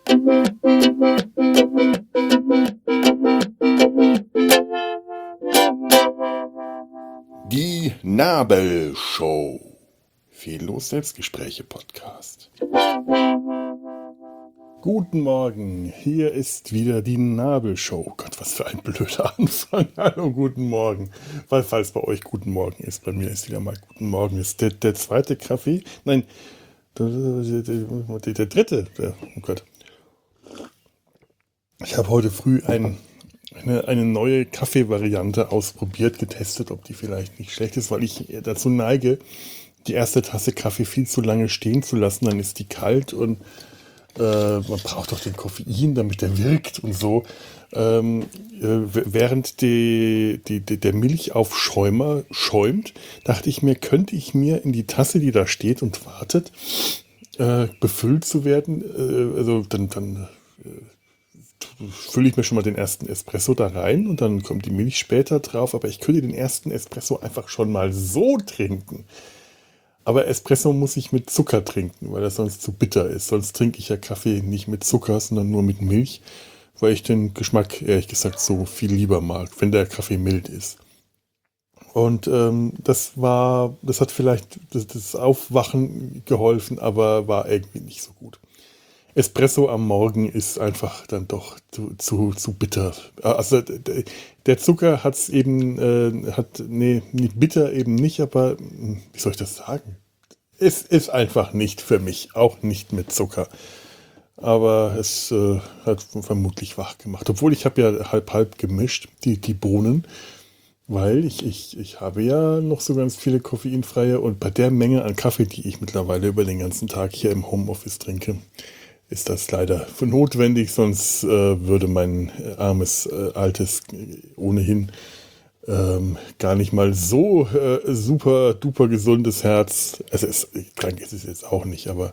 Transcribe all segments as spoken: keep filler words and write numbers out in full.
Die Nabelshow. Fehllos Selbstgespräche Podcast. Guten Morgen, hier ist wieder die Nabelshow. Gott, was für ein blöder Anfang. Hallo, guten Morgen. Weil, falls bei euch guten Morgen ist, bei mir ist wieder mal guten Morgen. Das ist der, der zweite Kaffee. Nein, der, der, der dritte. Der, oh Gott. Ich habe heute früh ein, eine, eine neue Kaffeevariante ausprobiert, getestet, ob die vielleicht nicht schlecht ist, weil ich dazu neige, die erste Tasse Kaffee viel zu lange stehen zu lassen. Dann ist die kalt und äh, man braucht doch den Koffein, damit der wirkt und so. Ähm, äh, während die, die, die, der Milchaufschäumer schäumt, dachte ich mir, könnte ich mir in die Tasse, die da steht und wartet, äh, befüllt zu werden, äh, also dann, dann äh, fülle ich mir schon mal den ersten Espresso da rein und dann kommt die Milch später drauf, aber ich könnte den ersten Espresso einfach schon mal so trinken. Aber Espresso muss ich mit Zucker trinken, weil das sonst zu bitter ist. Sonst trinke ich ja Kaffee nicht mit Zucker, sondern nur mit Milch, weil ich den Geschmack, ehrlich gesagt, so viel lieber mag, wenn der Kaffee mild ist. Und ähm, das war, das hat vielleicht das, das Aufwachen geholfen, aber war irgendwie nicht so gut. Espresso am Morgen ist einfach dann doch zu, zu, zu bitter. Also der Zucker hat es eben, äh, hat, nee, nicht bitter eben nicht, aber wie soll ich das sagen? Es ist einfach nicht für mich, auch nicht mit Zucker. Aber es äh, hat vermutlich wach gemacht. Obwohl ich habe ja halb-halb gemischt, die, die Bohnen, weil ich, ich, ich habe ja noch so ganz viele koffeinfreie und bei der Menge an Kaffee, die ich mittlerweile über den ganzen Tag hier im Homeoffice trinke, ist das leider für notwendig, sonst äh, würde mein äh, armes, äh, altes, ohnehin ähm, gar nicht mal so äh, super duper gesundes Herz, also es, krank ist es jetzt auch nicht, aber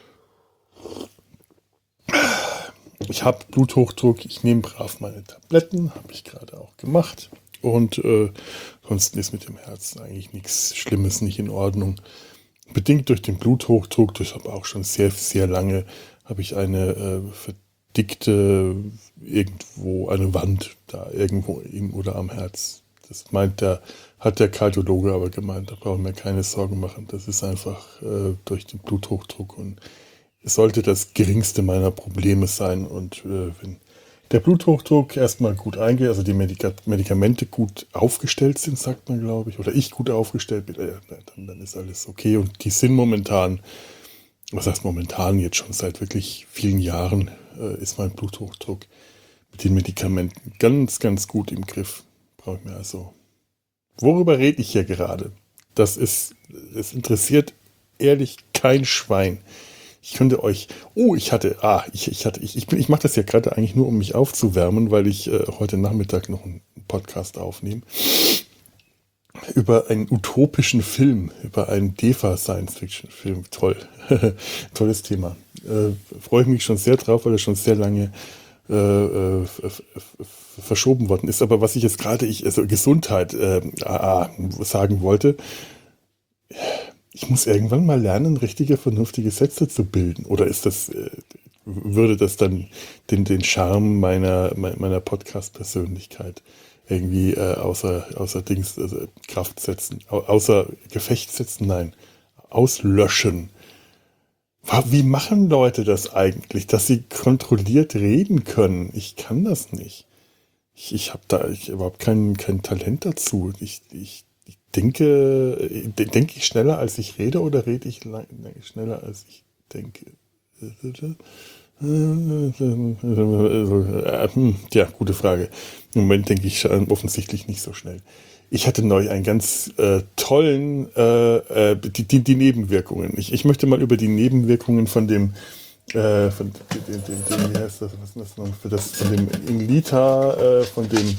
ich habe Bluthochdruck, ich nehme brav meine Tabletten, habe ich gerade auch gemacht und äh, sonst ist mit dem Herzen eigentlich nichts Schlimmes, nicht in Ordnung. Bedingt durch den Bluthochdruck, durch aber auch schon sehr, sehr lange, habe ich eine äh, verdickte, irgendwo, eine Wand da irgendwo im oder am Herz. Das meint der, hat der Kardiologe aber gemeint, da brauchen wir keine Sorgen machen. Das ist einfach äh, durch den Bluthochdruck und es sollte das geringste meiner Probleme sein. Und äh, wenn der Bluthochdruck erstmal gut eingeht, also die Medika- Medikamente gut aufgestellt sind, sagt man, glaube ich, oder ich gut aufgestellt bin, äh, dann, dann ist alles okay. Und die sind momentan, was heißt momentan, jetzt schon seit wirklich vielen Jahren, äh, ist mein Bluthochdruck mit den Medikamenten ganz, ganz gut im Griff. Brauche ich mir also. Worüber rede ich hier gerade? Das ist, es interessiert ehrlich kein Schwein. Ich könnte euch, oh, ich hatte, ah, ich, ich hatte, ich, ich bin, ich mache das ja gerade eigentlich nur, um mich aufzuwärmen, weil ich äh, heute Nachmittag noch einen Podcast aufnehme über einen utopischen Film, über einen D E F A-Science-Fiction-Film. Toll, tolles Thema. Äh, freue ich mich schon sehr drauf, weil er schon sehr lange äh, äh, f- f- verschoben worden ist. Aber was ich jetzt gerade, ich, also Gesundheit äh, ah, sagen wollte, ich muss irgendwann mal lernen, richtige, vernünftige Sätze zu bilden. Oder ist das, äh, würde das dann den, den Charme meiner, meiner Podcast-Persönlichkeit irgendwie äh, außer, außer Dings, also Kraft setzen, au, außer Gefecht setzen? Nein, auslöschen. Wie machen Leute das eigentlich, dass sie kontrolliert reden können? Ich kann das nicht. Ich, ich habe da ich überhaupt kein, kein Talent dazu. Ich, ich denke, denke ich schneller, als ich rede, oder rede ich lang, schneller, als ich denke? Ja, gute Frage. Im Moment denke ich offensichtlich nicht so schnell. Ich hatte neu einen ganz äh, tollen, äh, äh, die, die, die Nebenwirkungen. Ich, ich möchte mal über die Nebenwirkungen von dem, äh, von dem, dem, dem, wie heißt das, was ist das noch, für das, von dem Inlita, äh, von dem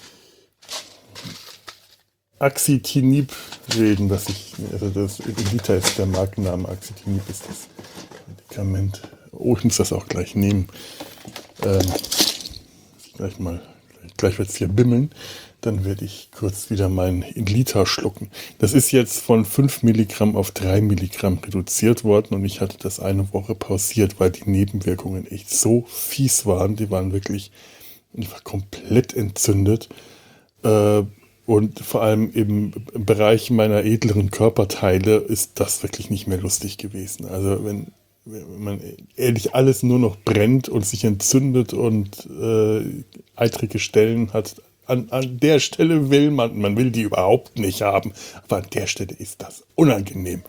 Axitinib reden, dass ich, also das Inlita ist der Markenname, Axitinib ist das Medikament. Oh, ich muss das auch gleich nehmen. Ähm, gleich mal, gleich, gleich wird es hier bimmeln. dann werde ich kurz wieder meinen Liter schlucken. Das ist jetzt von fünf Milligramm auf drei Milligramm reduziert worden und ich hatte das eine Woche pausiert, weil die Nebenwirkungen echt so fies waren. Die waren wirklich, ich war komplett entzündet. Äh, und vor allem im Bereich meiner edleren Körperteile ist das wirklich nicht mehr lustig gewesen. Also wenn, wenn man ehrlich alles nur noch brennt und sich entzündet und äh, eitrige Stellen hat, An, an der Stelle will man, man will die überhaupt nicht haben, aber an der Stelle ist das unangenehm.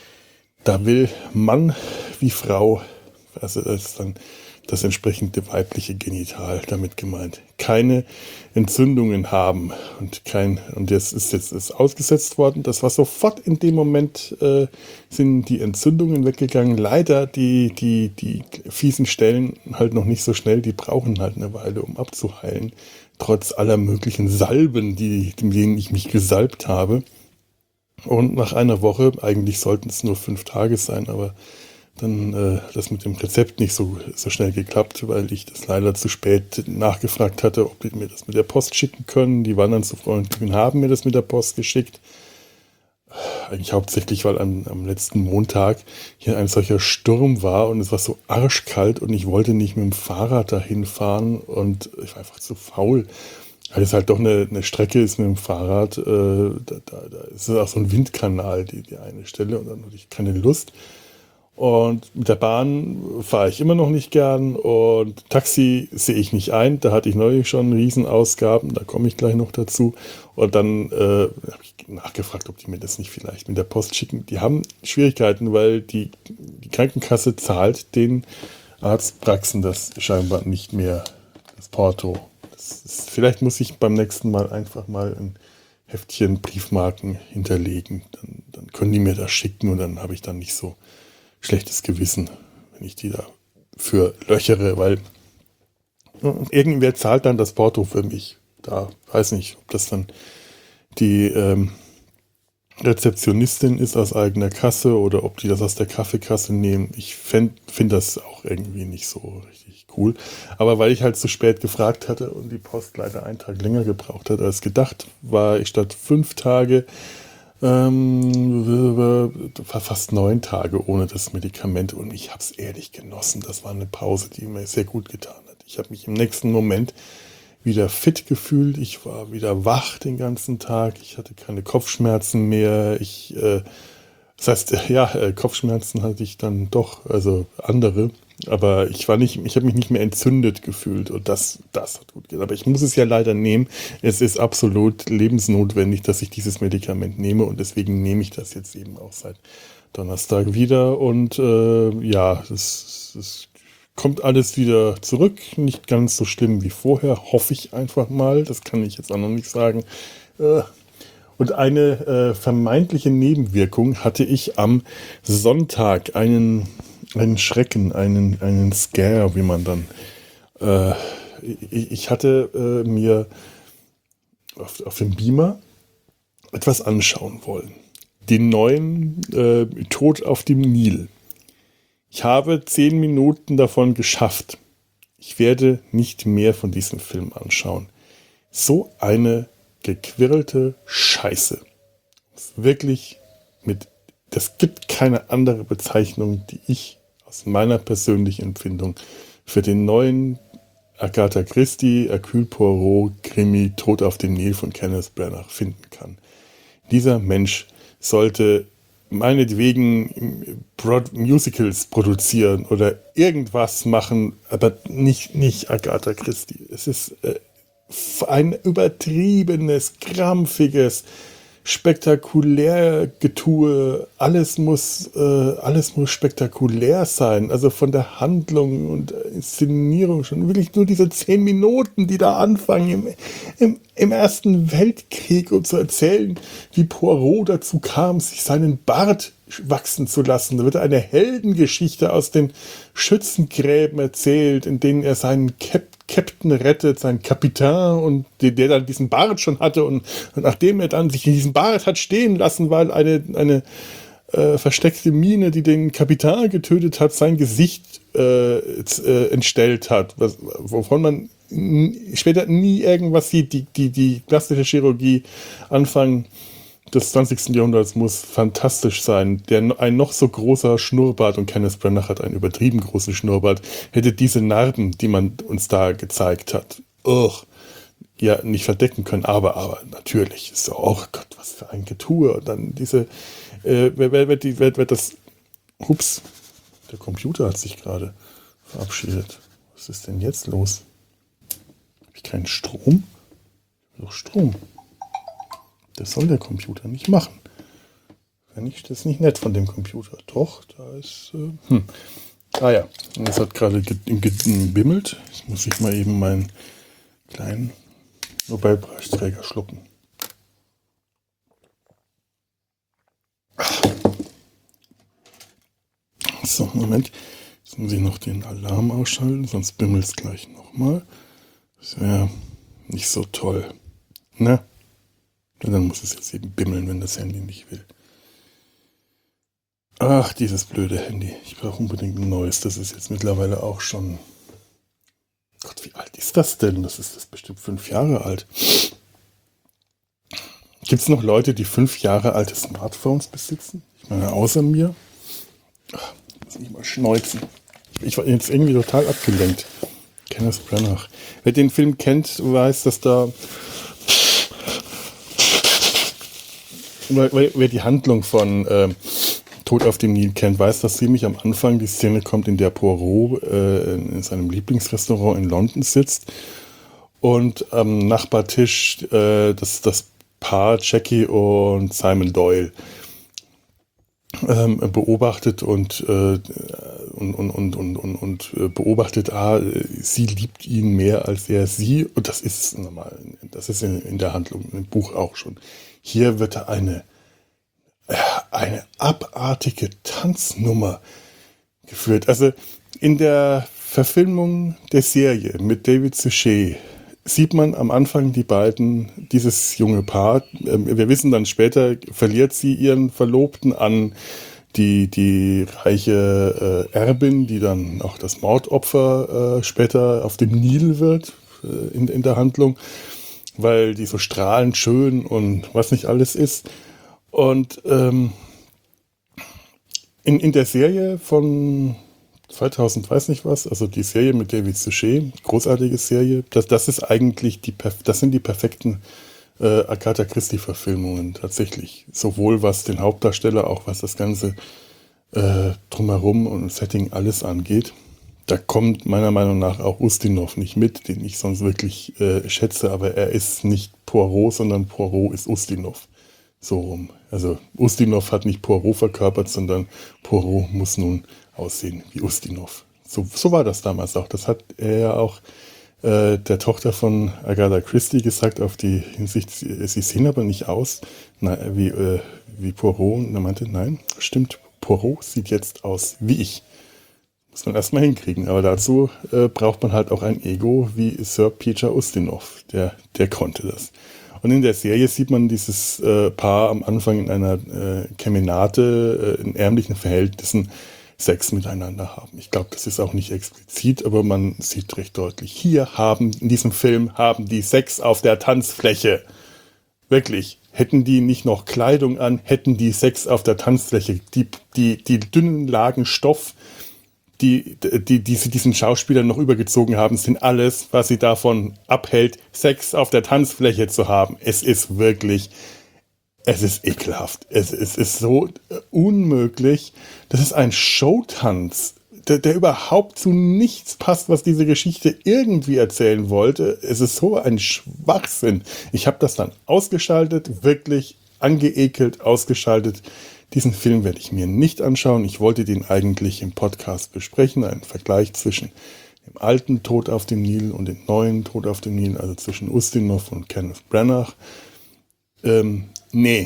Da will Mann wie Frau, also das ist dann das entsprechende weibliche Genital damit gemeint, keine Entzündungen haben und kein, und das ist jetzt ist ausgesetzt worden. Das war sofort in dem Moment, äh, sind die Entzündungen weggegangen. Leider die, die, die fiesen Stellen halt noch nicht so schnell, die brauchen halt eine Weile, um abzuheilen. Trotz aller möglichen Salben, die, mit denen ich mich gesalbt habe. Und nach einer Woche, eigentlich sollten es nur fünf Tage sein, aber dann äh, das mit dem Rezept nicht so, so schnell geklappt, weil ich das leider zu spät nachgefragt hatte, ob die mir das mit der Post schicken können. Die waren dann so freundlich und haben mir das mit der Post geschickt. Eigentlich hauptsächlich, weil am, am letzten Montag hier ein solcher Sturm war und es war so arschkalt und ich wollte nicht mit dem Fahrrad dahin fahren und ich war einfach zu faul. Weil es halt doch eine, eine Strecke ist mit dem Fahrrad, äh, da, da, da ist auch so ein Windkanal, die, die eine Stelle, und dann hatte ich keine Lust. Und mit der Bahn fahre ich immer noch nicht gern und Taxi sehe ich nicht ein. Da hatte ich neulich schon Riesenausgaben, da komme ich gleich noch dazu. Und dann äh, habe ich nachgefragt, ob die mir das nicht vielleicht mit der Post schicken. Die haben Schwierigkeiten, weil die, die Krankenkasse zahlt den Arztpraxen das scheinbar nicht mehr, das Porto. Das ist, vielleicht muss ich beim nächsten Mal einfach mal ein Heftchen Briefmarken hinterlegen. Dann, dann können die mir das schicken und dann habe ich dann nicht so schlechtes Gewissen, wenn ich die da für löchere, weil irgendwer zahlt dann das Porto für mich. Da weiß nicht, ob das dann die ähm, Rezeptionistin ist aus eigener Kasse oder ob die das aus der Kaffeekasse nehmen. Ich finde das auch irgendwie nicht so richtig cool. Aber weil ich halt zu spät gefragt hatte und die Post leider einen Tag länger gebraucht hat als gedacht, war ich statt fünf Tage Ähm, fast neun Tage ohne das Medikament und ich habe es ehrlich genossen. Das war eine Pause, die mir sehr gut getan hat. Ich habe mich im nächsten Moment wieder fit gefühlt. Ich war wieder wach den ganzen Tag. Ich hatte keine Kopfschmerzen mehr. Ich, äh, das heißt, ja, äh, Kopfschmerzen hatte ich dann doch, also andere. Aber ich war nicht, ich habe mich nicht mehr entzündet gefühlt und das, das hat gut getan. Aber ich muss es ja leider nehmen. Es ist absolut lebensnotwendig, dass ich dieses Medikament nehme und deswegen nehme ich das jetzt eben auch seit Donnerstag wieder und äh, ja, es, es kommt alles wieder zurück. Nicht ganz so schlimm wie vorher, hoffe ich einfach mal. Das kann ich jetzt auch noch nicht sagen. Äh, Und eine äh, vermeintliche Nebenwirkung hatte ich am Sonntag, einen, einen Schrecken, einen, einen Scare, wie man dann... Äh, ich, ich hatte äh, mir auf, auf dem Beamer etwas anschauen wollen. Den neuen äh, Tod auf dem Nil. Ich habe zehn Minuten davon geschafft. Ich werde nicht mehr von diesem Film anschauen. So eine gequirlte Scheiße. Wirklich mit, das gibt keine andere Bezeichnung, die ich aus meiner persönlichen Empfindung für den neuen Agatha Christie, Hercule Poirot, Krimi, Tod auf dem Nil von Kenneth Branagh finden kann. Dieser Mensch sollte meinetwegen Broad Musicals produzieren oder irgendwas machen, aber nicht, nicht Agatha Christie. Es ist äh, ein übertriebenes, krampfiges, spektakulär Getue. Alles muss, äh, alles muss spektakulär sein. Also von der Handlung und Inszenierung schon. Wirklich nur diese zehn Minuten, die da anfangen im, im, im Ersten Weltkrieg, um zu erzählen, wie Poirot dazu kam, sich seinen Bart wachsen zu lassen. Da wird eine Heldengeschichte aus den Schützengräben erzählt, in denen er seinen Cap Captain rettet, seinen Kapitän, und der, der dann diesen Bart schon hatte und, und nachdem er dann sich in diesen Bart hat stehen lassen, weil eine, eine äh, versteckte Mine, die den Kapitän getötet hat, sein Gesicht äh, äh, entstellt hat, was, wovon man n- später nie irgendwas sieht. Die, die, die plastische Chirurgie Anfang des zwanzigsten Jahrhunderts muss fantastisch sein. Der, ein noch so großer Schnurrbart, und Kenneth Branagh hat einen übertrieben großen Schnurrbart, hätte diese Narben, die man uns da gezeigt hat, ugh, ja, nicht verdecken können. Aber, aber natürlich ist so, oh Gott, was für ein Getue. Und dann diese, äh, wer, wer, wer, die, wer, wer das, ups, der Computer hat sich gerade verabschiedet. Was ist denn jetzt los? Habe ich keinen Strom? Doch Strom. Das soll der Computer nicht machen. Wenn ich, das ist nicht nett von dem Computer. Doch, da ist. Äh, hm. Ah ja, es hat gerade gebimmelt. Jetzt muss ich mal eben meinen kleinen Nobelpreisträger schlucken. So, Moment. Jetzt muss ich noch den Alarm ausschalten, sonst bimmelt es gleich nochmal. Das wäre nicht so toll. Ne? Und dann muss es jetzt eben bimmeln, wenn das Handy nicht will. Ach, dieses blöde Handy. Ich brauche unbedingt ein neues. Das ist jetzt mittlerweile auch schon... Gott, wie alt ist das denn? Das ist das bestimmt fünf Jahre alt. Gibt es noch Leute, die fünf Jahre alte Smartphones besitzen? Ich meine, außer mir. Ach, muss ich mal schneuzen. Ich war jetzt irgendwie total abgelenkt. Kenneth Branagh. Wer den Film kennt, weiß, dass da... Wer die Handlung von äh, Tod auf dem Nil kennt, weiß, dass ziemlich am Anfang die Szene kommt, in der Poirot äh, in seinem Lieblingsrestaurant in London sitzt und am Nachbartisch äh, das, das Paar Jackie und Simon Doyle ähm, beobachtet und, äh, und, und, und, und, und, und beobachtet, ah, sie liebt ihn mehr als er sie. Und das ist normal, das ist in, in der Handlung, im Buch auch schon. Hier wird da eine, eine abartige Tanznummer geführt. Also in der Verfilmung der Serie mit David Suchet sieht man am Anfang die beiden, dieses junge Paar. Wir wissen dann später, verliert sie ihren Verlobten an die, die reiche äh, Erbin, die dann auch das Mordopfer äh, später auf dem Nil wird äh, in, in der Handlung, weil die so strahlend schön und was nicht alles ist. Und ähm, in, in der Serie von zweitausend, weiß nicht was, also die Serie mit David Suchet, großartige Serie, das, das ist eigentlich die, das sind die perfekten äh, Agatha Christie-Verfilmungen tatsächlich. Sowohl was den Hauptdarsteller, auch was das ganze äh, Drumherum und Setting alles angeht. Da kommt meiner Meinung nach auch Ustinov nicht mit, den ich sonst wirklich äh, schätze, aber er ist nicht Poirot, sondern Poirot ist Ustinov. So rum. Also Ustinov hat nicht Poirot verkörpert, sondern Poirot muss nun aussehen wie Ustinov. So, so war das damals auch. Das hat er ja auch äh, der Tochter von Agatha Christie gesagt, auf die Hinsicht, sie, sie sehen aber nicht aus na, wie, äh, wie Poirot. Und er meinte, nein, stimmt, Poirot sieht jetzt aus wie ich. Muss man erstmal hinkriegen. Aber dazu äh, braucht man halt auch ein Ego wie Sir Peter Ustinov. Der, der konnte das. Und in der Serie sieht man dieses äh, Paar am Anfang in einer äh, Kemenate, äh, in ärmlichen Verhältnissen Sex miteinander haben. Ich glaube, das ist auch nicht explizit, aber man sieht recht deutlich. Hier haben, in diesem Film, haben die Sex auf der Tanzfläche. Wirklich. Hätten die nicht noch Kleidung an, hätten die Sex auf der Tanzfläche. Die, die, die dünnen Lagen Stoff, die, die, die sie diesen Schauspielern noch übergezogen haben, sind alles, was sie davon abhält, Sex auf der Tanzfläche zu haben. Es ist wirklich, es ist ekelhaft. Es, es ist so unmöglich. Das ist ein Showtanz, der, der überhaupt zu nichts passt, was diese Geschichte irgendwie erzählen wollte. Es ist so ein Schwachsinn. Ich habe das dann ausgeschaltet, wirklich angeekelt ausgeschaltet. Diesen Film werde ich mir nicht anschauen. Ich wollte den eigentlich im Podcast besprechen, einen Vergleich zwischen dem alten Tod auf dem Nil und dem neuen Tod auf dem Nil, also zwischen Ustinov und Kenneth Branagh. Ähm, nee.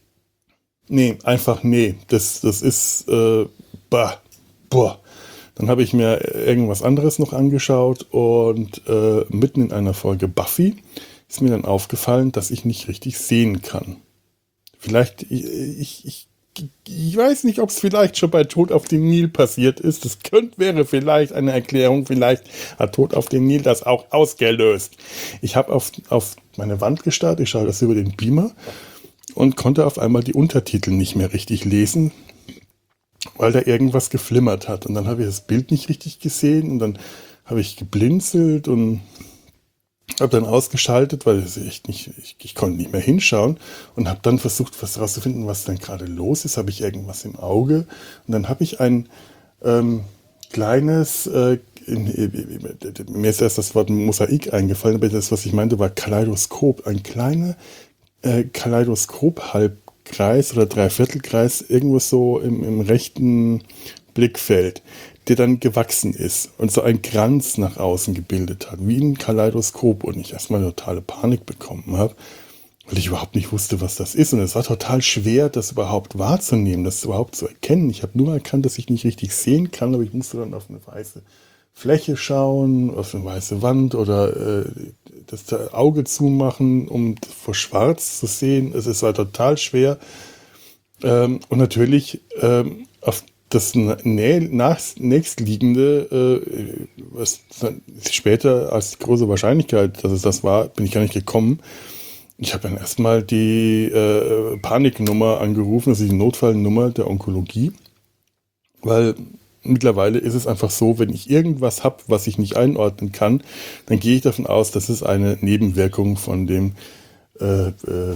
Nee, einfach nee. Das, das ist, äh, bah, boah. Dann habe ich mir irgendwas anderes noch angeschaut und äh, mitten in einer Folge Buffy ist mir dann aufgefallen, dass ich nicht richtig sehen kann. Vielleicht, ich, ich, ich ich weiß nicht, ob es vielleicht schon bei Tod auf dem Nil passiert ist. Das könnte, wäre vielleicht eine Erklärung. Vielleicht hat Tod auf dem Nil das auch ausgelöst. Ich habe auf, auf meine Wand gestarrt, ich schaue das über den Beamer und konnte auf einmal die Untertitel nicht mehr richtig lesen, weil da irgendwas geflimmert hat. Und dann habe ich das Bild nicht richtig gesehen und dann habe ich geblinzelt und habe dann ausgeschaltet, weil es echt nicht, ich, ich konnte nicht mehr hinschauen und habe dann versucht, was herauszufinden, was denn gerade los ist. Habe ich irgendwas im Auge? Und dann habe ich ein ähm, kleines, äh, in, in, mir ist erst das Wort Mosaik eingefallen, aber das, was ich meinte, war Kaleidoskop. Ein kleiner äh, Kaleidoskop-Halbkreis oder Dreiviertelkreis, irgendwo so im, im rechten Blickfeld, der dann gewachsen ist und so ein Kranz nach außen gebildet hat, wie ein Kaleidoskop, und ich erstmal totale Panik bekommen habe, weil ich überhaupt nicht wusste, was das ist, und es war total schwer, das überhaupt wahrzunehmen, das überhaupt zu erkennen. Ich habe nur erkannt, dass ich nicht richtig sehen kann, aber ich musste dann auf eine weiße Fläche schauen, auf eine weiße Wand oder äh, das Auge zumachen, um vor Schwarz zu sehen. Es war total schwer, ähm, und natürlich ähm, auf das nä- nach, nächstliegende, äh, was später als die große Wahrscheinlichkeit, dass es das war, bin ich gar nicht gekommen. Ich habe dann erstmal die äh, Paniknummer angerufen, also die Notfallnummer der Onkologie, weil mittlerweile ist es einfach so, wenn ich irgendwas habe, was ich nicht einordnen kann, dann gehe ich davon aus, dass es eine Nebenwirkung von dem äh, äh,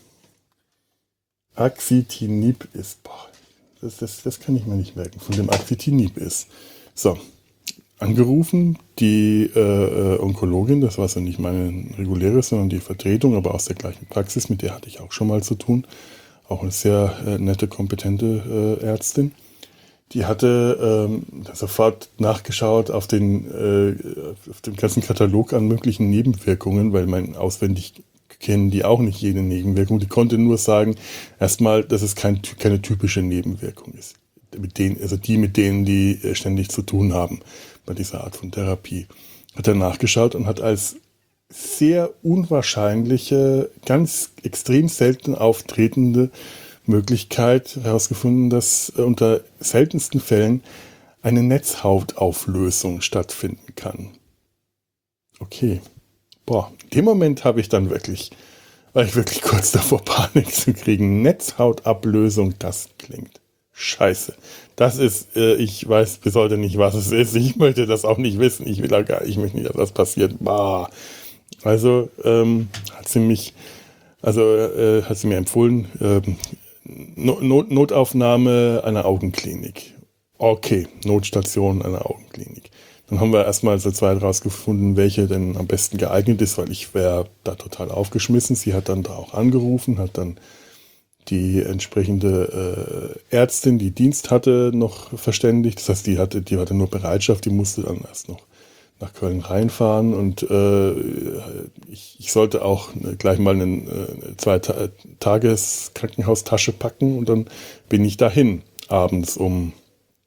Axitinib ist. Boah. Das, das, das kann ich mir nicht merken, von dem Axitinib ist. So, angerufen, die äh, Onkologin, das war so nicht meine reguläre, sondern die Vertretung, aber aus der gleichen Praxis, mit der hatte ich auch schon mal zu tun. Auch eine sehr äh, nette, kompetente äh, Ärztin. Die hatte ähm, sofort nachgeschaut auf den, äh, auf den ganzen Katalog an möglichen Nebenwirkungen, weil mein auswendig kennen die auch nicht jede Nebenwirkung. Die konnte nur sagen, erstmal, dass es kein, keine typische Nebenwirkung ist. Mit denen, also die, mit denen die ständig zu tun haben bei dieser Art von Therapie. Hat er nachgeschaut und hat als sehr unwahrscheinliche, ganz extrem selten auftretende Möglichkeit herausgefunden, dass unter seltensten Fällen eine Netzhautauflösung stattfinden kann. Okay. Boah, in dem Moment habe ich dann wirklich, war ich wirklich kurz davor, Panik zu kriegen. Netzhautablösung, das klingt scheiße. Das ist, äh, ich weiß bis heute nicht, was es ist. Ich möchte das auch nicht wissen. Ich will auch gar, ich möchte nicht, dass das passiert. Bah. Also ähm, hat sie mich, also äh, hat sie mir empfohlen, ähm, Not, Notaufnahme einer Augenklinik. Okay, Notstation einer Augenklinik. Dann haben wir erstmal so zweit rausgefunden, welche denn am besten geeignet ist, weil ich wäre da total aufgeschmissen. Sie hat dann da auch angerufen, hat dann die entsprechende äh, Ärztin, die Dienst hatte, noch verständigt. Das heißt, die hatte, die hatte nur Bereitschaft, die musste dann erst noch nach Köln reinfahren, und äh, ich, ich sollte auch gleich mal eine, eine zwei Ta- Tages Krankenhaustasche packen, und dann bin ich dahin abends um,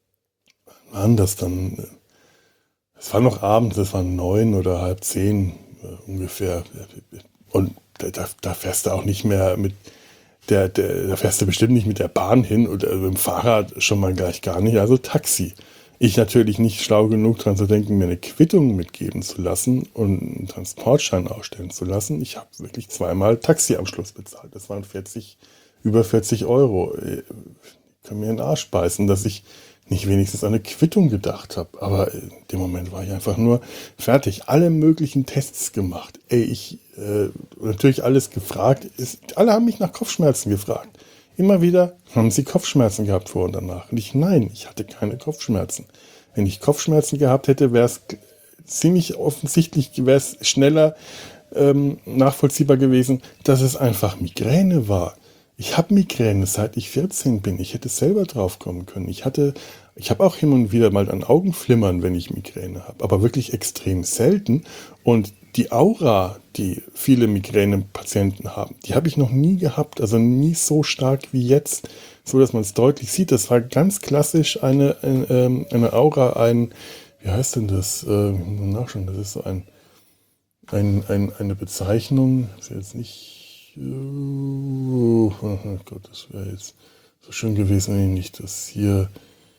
wann das dann? Es war noch abends, es war neun oder halb zehn äh, ungefähr. Und da, da fährst du auch nicht mehr mit der, der, da fährst du bestimmt nicht mit der Bahn hin oder mit dem Fahrrad schon mal gleich gar nicht. Also Taxi. Ich natürlich nicht schlau genug dran zu denken, mir eine Quittung mitgeben zu lassen und einen Transportschein ausstellen zu lassen. Ich habe wirklich zweimal Taxi am Schluss bezahlt. Das waren vierzig, über vierzig Euro. Ich kann mir in den Arsch beißen, dass ich nicht wenigstens an eine Quittung gedacht habe. Aber in dem Moment war ich einfach nur fertig. Alle möglichen Tests gemacht. Ey, ich, äh, natürlich alles gefragt. Ist, alle haben mich nach Kopfschmerzen gefragt. Immer wieder, haben Sie Kopfschmerzen gehabt vor und danach? Und ich, nein, ich hatte keine Kopfschmerzen. Wenn ich Kopfschmerzen gehabt hätte, wäre es ziemlich offensichtlich, wäre es schneller ähm, nachvollziehbar gewesen, dass es einfach Migräne war. Ich habe Migräne, seit ich vierzehn bin. Ich hätte selber drauf kommen können. Ich hatte, ich habe auch hin und wieder mal an Augenflimmern, wenn ich Migräne habe, aber wirklich extrem selten. Und die Aura, die viele Migränepatienten haben, die habe ich noch nie gehabt, also nie so stark wie jetzt, so dass man es deutlich sieht. Das war ganz klassisch eine, eine, eine Aura, ein, wie heißt denn das? Äh, nachschauen, das ist so ein, ein, ein eine Bezeichnung, ist jetzt nicht. Oh Gott, das wäre jetzt So schön gewesen, wenn ich nicht das hier...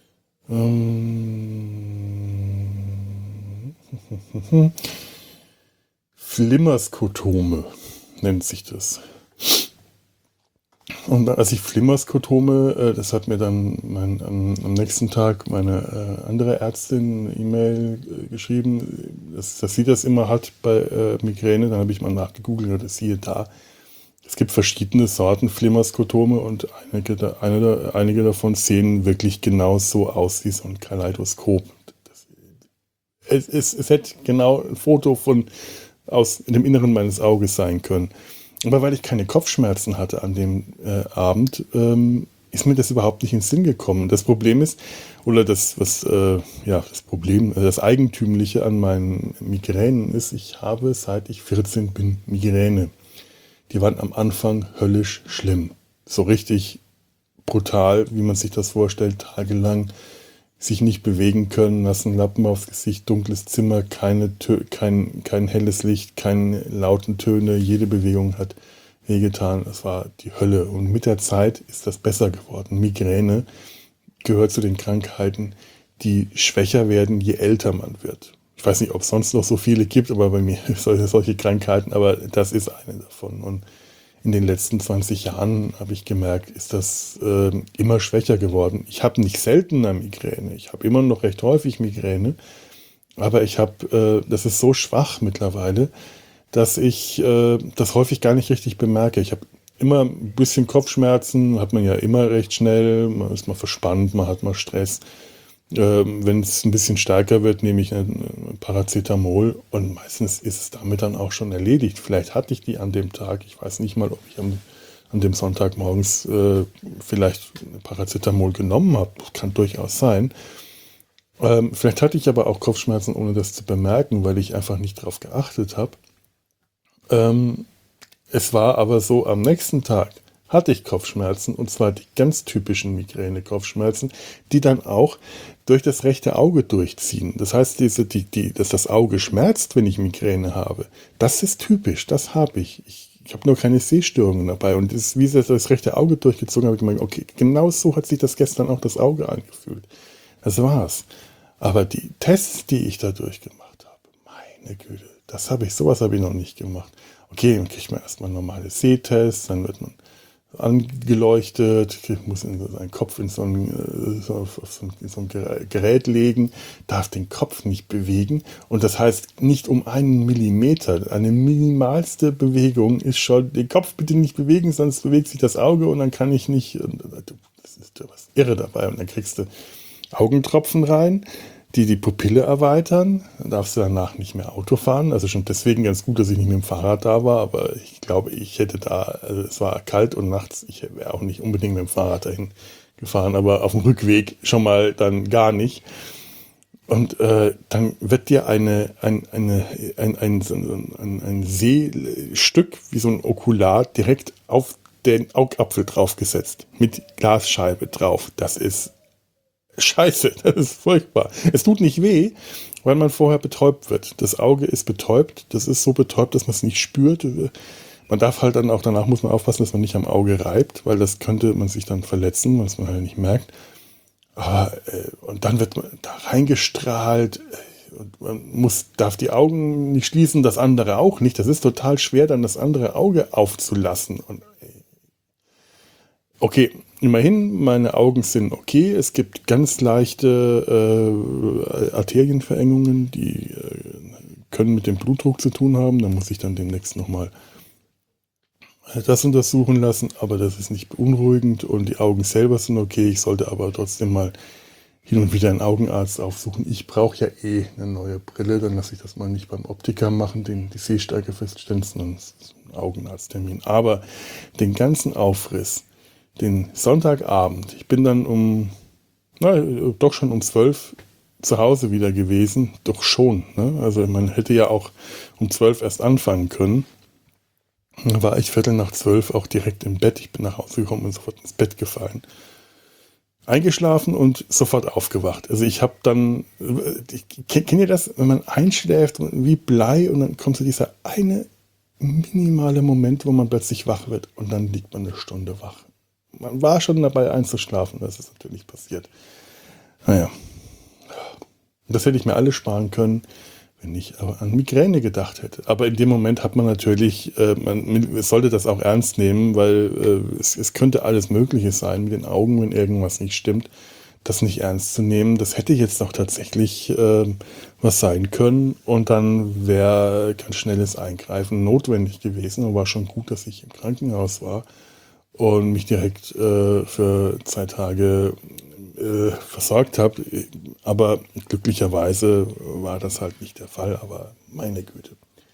Ähm, Flimmerskotome nennt sich das. Und als ich Flimmerskotome, äh, das hat mir dann mein, am, am nächsten Tag meine äh, andere Ärztin eine E-Mail äh, geschrieben, dass, dass sie das immer hat bei äh, Migräne. Dann habe ich mal nachgegoogelt und das siehe da. Es gibt verschiedene Sorten Flimmerskotome und einige, da, eine, einige davon sehen wirklich genau so aus wie so ein Kaleidoskop. Das, es, es, es hätte genau ein Foto von aus dem Inneren meines Auges sein können. Aber weil ich keine Kopfschmerzen hatte an dem äh, Abend, ähm, ist mir das überhaupt nicht in den Sinn gekommen. Das Problem ist, oder das, was, äh, ja, das Problem, äh, das Eigentümliche an meinen Migränen ist, ich habe, seit ich vierzehn bin, Migräne. Die waren am Anfang höllisch schlimm. So richtig brutal, wie man sich das vorstellt, tagelang sich nicht bewegen können, nassen Lappen aufs Gesicht, dunkles Zimmer, keine Tö- kein, kein helles Licht, keine lauten Töne, jede Bewegung hat wehgetan. Das war die Hölle. Und mit der Zeit ist das besser geworden. Migräne gehört zu den Krankheiten, die schwächer werden, je älter man wird. Ich weiß nicht, ob es sonst noch so viele gibt, aber bei mir solche, solche Krankheiten, aber das ist eine davon. Und in den letzten zwanzig Jahren habe ich gemerkt, ist das äh, immer schwächer geworden. Ich habe nicht seltener Migräne, ich habe immer noch recht häufig Migräne, aber ich habe, äh, das ist so schwach mittlerweile, dass ich äh, das häufig gar nicht richtig bemerke. Ich habe immer ein bisschen Kopfschmerzen, hat man ja immer recht schnell, man ist mal verspannt, man hat mal Stress. Ähm, wenn es ein bisschen stärker wird, nehme ich ein Paracetamol und meistens ist es damit dann auch schon erledigt. Vielleicht hatte ich die an dem Tag, ich weiß nicht mal, ob ich am, an dem Sonntag morgens äh, vielleicht Paracetamol genommen habe. Das kann durchaus sein. Ähm, vielleicht hatte ich aber auch Kopfschmerzen, ohne das zu bemerken, weil ich einfach nicht darauf geachtet habe. Ähm, es war aber so, am nächsten Tag hatte ich Kopfschmerzen, und zwar die ganz typischen Migräne-Kopfschmerzen, die dann auch durch das rechte Auge durchziehen. Das heißt, diese, die, die, dass das Auge schmerzt, wenn ich Migräne habe, das ist typisch, das habe ich. Ich, ich habe nur keine Sehstörungen dabei. Und das ist, wie sie das rechte Auge durchgezogen habe, ich gemeint, okay, genau so hat sich das gestern auch das Auge angefühlt. Das war's. Aber die Tests, die ich da durchgemacht habe, meine Güte, das habe ich, sowas habe ich noch nicht gemacht. Okay, dann kriegt man erstmal normale Sehtests, dann wird man angeleuchtet, muss in seinen Kopf in so ein, so auf so ein, so ein Gerät legen, darf den Kopf nicht bewegen. Und das heißt, nicht um einen Millimeter, eine minimalste Bewegung ist schon, den Kopf bitte nicht bewegen, sonst bewegt sich das Auge und dann kann ich nicht, das ist was irre dabei. Und dann kriegst du Augentropfen rein, die die Pupille erweitern. Dann darfst du danach nicht mehr Auto fahren. Also schon deswegen ganz gut, dass ich nicht mit dem Fahrrad da war. Aber ich glaube, ich hätte da, also es war kalt und nachts, ich wäre auch nicht unbedingt mit dem Fahrrad dahin gefahren. Aber auf dem Rückweg schon mal dann gar nicht. Und äh, dann wird dir eine, ein, eine, ein, ein, ein, ein Sehstück wie so ein Okular direkt auf den Augapfel draufgesetzt. Mit Glasscheibe drauf. Das ist Scheiße, das ist furchtbar. Es tut nicht weh, weil man vorher betäubt wird. Das Auge ist betäubt, das ist so betäubt, dass man es nicht spürt. Man darf halt dann auch, danach muss man aufpassen, dass man nicht am Auge reibt, weil das könnte man sich dann verletzen, was man halt nicht merkt. Aber, äh, und dann wird man da reingestrahlt und man muss, darf die Augen nicht schließen, das andere auch nicht. Das ist total schwer, dann das andere Auge aufzulassen. Und okay, immerhin, meine Augen sind okay. Es gibt ganz leichte äh, Arterienverengungen, die äh, können mit dem Blutdruck zu tun haben. Da muss ich dann demnächst nochmal das untersuchen lassen, aber das ist nicht beunruhigend und die Augen selber sind okay. Ich sollte aber trotzdem mal hin und wieder einen Augenarzt aufsuchen. Ich brauche ja eh eine neue Brille, dann lasse ich das mal nicht beim Optiker machen, den die Sehstärke feststellen, sondern einen Augenarzttermin. Aber den ganzen Aufriss, den Sonntagabend, ich bin dann um, na, doch schon um zwölf zu Hause wieder gewesen, doch schon, ne? Also man hätte ja auch um zwölf erst anfangen können. Dann war ich Viertel nach zwölf auch direkt im Bett. Ich bin nach Hause gekommen und sofort ins Bett gefallen. Eingeschlafen und sofort aufgewacht. Also ich habe dann, ich, kennt ihr das, wenn man einschläft wie Blei und dann kommt so dieser eine minimale Moment, wo man plötzlich wach wird und dann liegt man eine Stunde wach. man war schon dabei einzuschlafen, das ist natürlich passiert. Naja, das hätte ich mir alles sparen können, wenn ich aber an Migräne gedacht hätte. Aber in dem Moment hat man natürlich, äh, man sollte das auch ernst nehmen, weil äh, es, es könnte alles Mögliche sein mit den Augen, wenn irgendwas nicht stimmt. Das nicht ernst zu nehmen, das hätte jetzt auch tatsächlich äh, was sein können und dann wäre ganz schnelles Eingreifen notwendig gewesen. Und war schon gut, dass ich im Krankenhaus war und mich direkt äh, für zwei Tage äh, versorgt habe. Aber glücklicherweise war das halt nicht der Fall, aber meine Güte.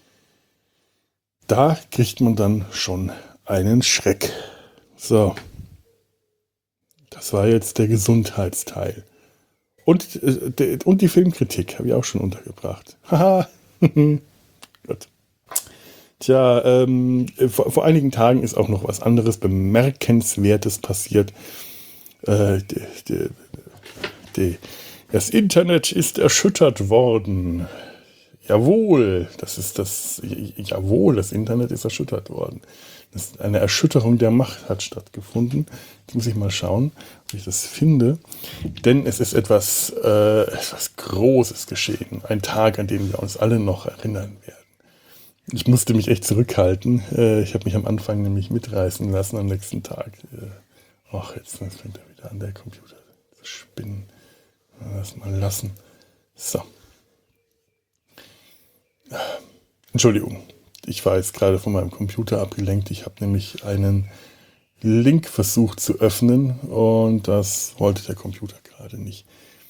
Da kriegt man dann schon einen Schreck. So. Das war jetzt der Gesundheitsteil. Und, äh, und die Filmkritik habe ich auch schon untergebracht. Haha. Gut. Tja, ähm, vor, vor einigen Tagen ist auch noch was anderes Bemerkenswertes passiert. Äh, die, die, die, das Internet ist erschüttert worden. Jawohl, das ist das. Jawohl, das Internet ist erschüttert worden. Das ist eine Erschütterung der Macht hat stattgefunden. Jetzt muss ich mal schauen, ob ich das finde. Denn es ist etwas, äh, etwas Großes geschehen. Ein Tag, an den wir uns alle noch erinnern werden. Ich musste mich echt zurückhalten. Äh, ich habe mich am Anfang nämlich mitreißen lassen am nächsten Tag. Äh, ach, jetzt, jetzt fängt er wieder an, der Computer zu spinnen. Lass mal lassen. So. Entschuldigung. Ich war jetzt gerade von meinem Computer abgelenkt. Ich habe nämlich einen Link versucht zu öffnen und das wollte der Computer gerade nicht.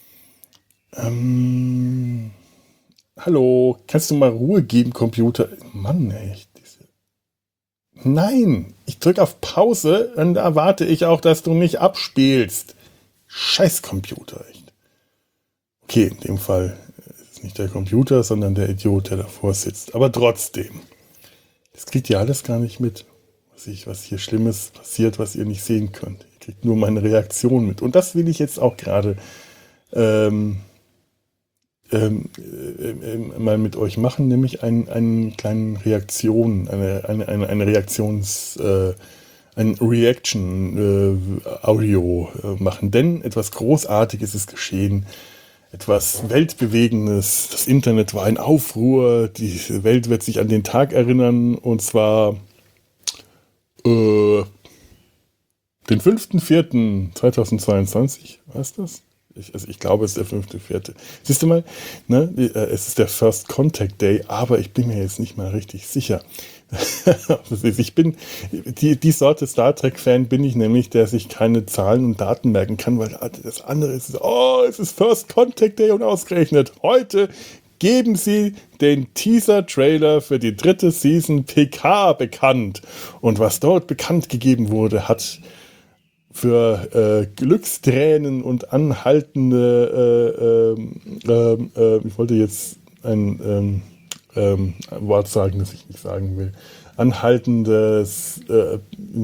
Ähm, hallo, kannst du mal Ruhe geben, Computer? Mann, echt. Diese... Nein, ich drücke auf Pause, dann erwarte ich auch, dass du nicht abspielst. Scheiß Computer, echt. Okay, in dem Fall ist es nicht der Computer, sondern der Idiot, der davor sitzt. Aber trotzdem. Das kriegt ihr alles gar nicht mit, was, ich, was hier Schlimmes passiert, was ihr nicht sehen könnt. Ihr kriegt nur meine Reaktion mit. Und das will ich jetzt auch gerade ähm, ähm, äh, mal mit euch machen, nämlich einen, einen kleinen Reaktion, eine, eine, eine, eine Reaktions, äh, ein Reaction-Audio äh, machen. Denn etwas Großartiges ist geschehen. Etwas Weltbewegendes. Das Internet war ein Aufruhr. Die Welt wird sich an den Tag erinnern. Und zwar äh, den fünften vierten zweitausendzweiundzwanzig. Was ist das? Ich, also ich glaube, es ist der fünfte vierte Siehst du mal, ne? Es ist der First Contact Day, aber ich bin mir jetzt nicht mal richtig sicher. Ich bin die, die Sorte Star Trek-Fan bin ich nämlich, der sich keine Zahlen und Daten merken kann, weil das andere ist, oh, es ist First Contact Day und ausgerechnet heute geben sie den Teaser-Trailer für die dritte Season P K bekannt. Und was dort bekannt gegeben wurde, hat für äh, Glückstränen und anhaltende, äh, äh, äh, ich wollte jetzt ein ähm, ähm, Wort sagen, das ich nicht sagen will, anhaltendes äh,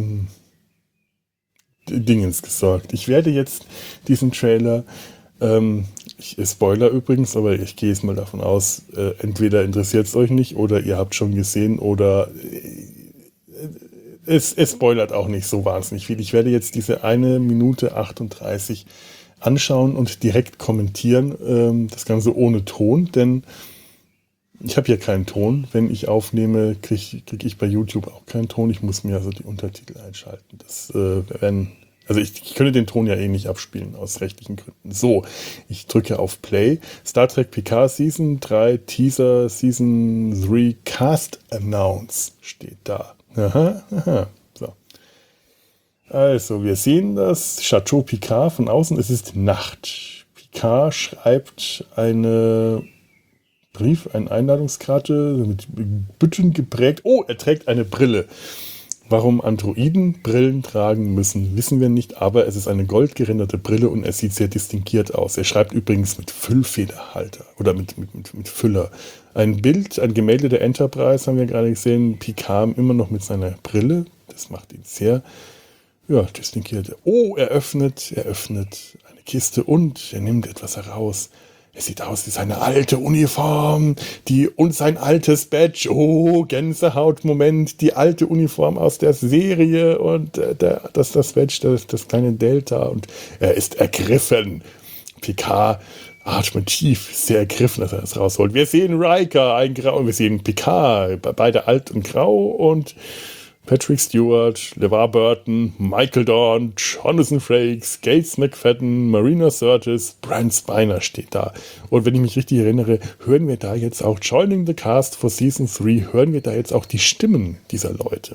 Dingens gesorgt. Ich werde jetzt diesen Trailer, ähm, ich, Spoiler übrigens, aber ich gehe jetzt mal davon aus, äh, entweder interessiert es euch nicht oder ihr habt schon gesehen oder äh, es, es spoilert auch nicht so wahnsinnig viel. Ich werde jetzt diese eine Minute achtunddreißig anschauen und direkt kommentieren, ähm, das Ganze ohne Ton, denn ich habe hier keinen Ton. Wenn ich aufnehme, kriege krieg ich bei YouTube auch keinen Ton. Ich muss mir also die Untertitel einschalten. Das äh, werden, also ich, ich könnte den Ton ja eh nicht abspielen, aus rechtlichen Gründen. So, ich drücke auf Play. Star Trek P K Season drei Teaser Season drei Cast Announce steht da. Aha, aha. So. Also, wir sehen das Chateau Picard von außen. Es ist Nacht. Picard schreibt eine Brief, eine Einladungskarte mit Bütten geprägt. Oh, er trägt eine Brille. Warum Androiden Brillen tragen müssen, wissen wir nicht, aber es ist eine goldgerenderte Brille und er sieht sehr distinguiert aus. Er schreibt übrigens mit Füllfederhalter oder mit, mit, mit, mit Füller. Ein Bild, ein Gemälde der Enterprise haben wir gerade gesehen. Picard immer noch mit seiner Brille. Das macht ihn sehr ja, distinguiert. Oh, er öffnet, er öffnet eine Kiste und er nimmt etwas heraus. Es sieht aus wie seine alte Uniform, die und sein altes Badge. Oh, Gänsehautmoment, die alte Uniform aus der Serie und äh, der, das, das Badge, das, das kleine Delta. Und er ist ergriffen. Picard atmet tief, sehr ergriffen, dass er das rausholt. Wir sehen Riker, ein Grau, wir sehen Picard, beide alt und grau und Patrick Stewart, LeVar Burton, Michael Dorn, Jonathan Frakes, Gates McFadden, Marina Sirtis, Brent Spiner steht da. Und wenn ich mich richtig erinnere, hören wir da jetzt auch Joining the Cast for Season drei, hören wir da jetzt auch die Stimmen dieser Leute.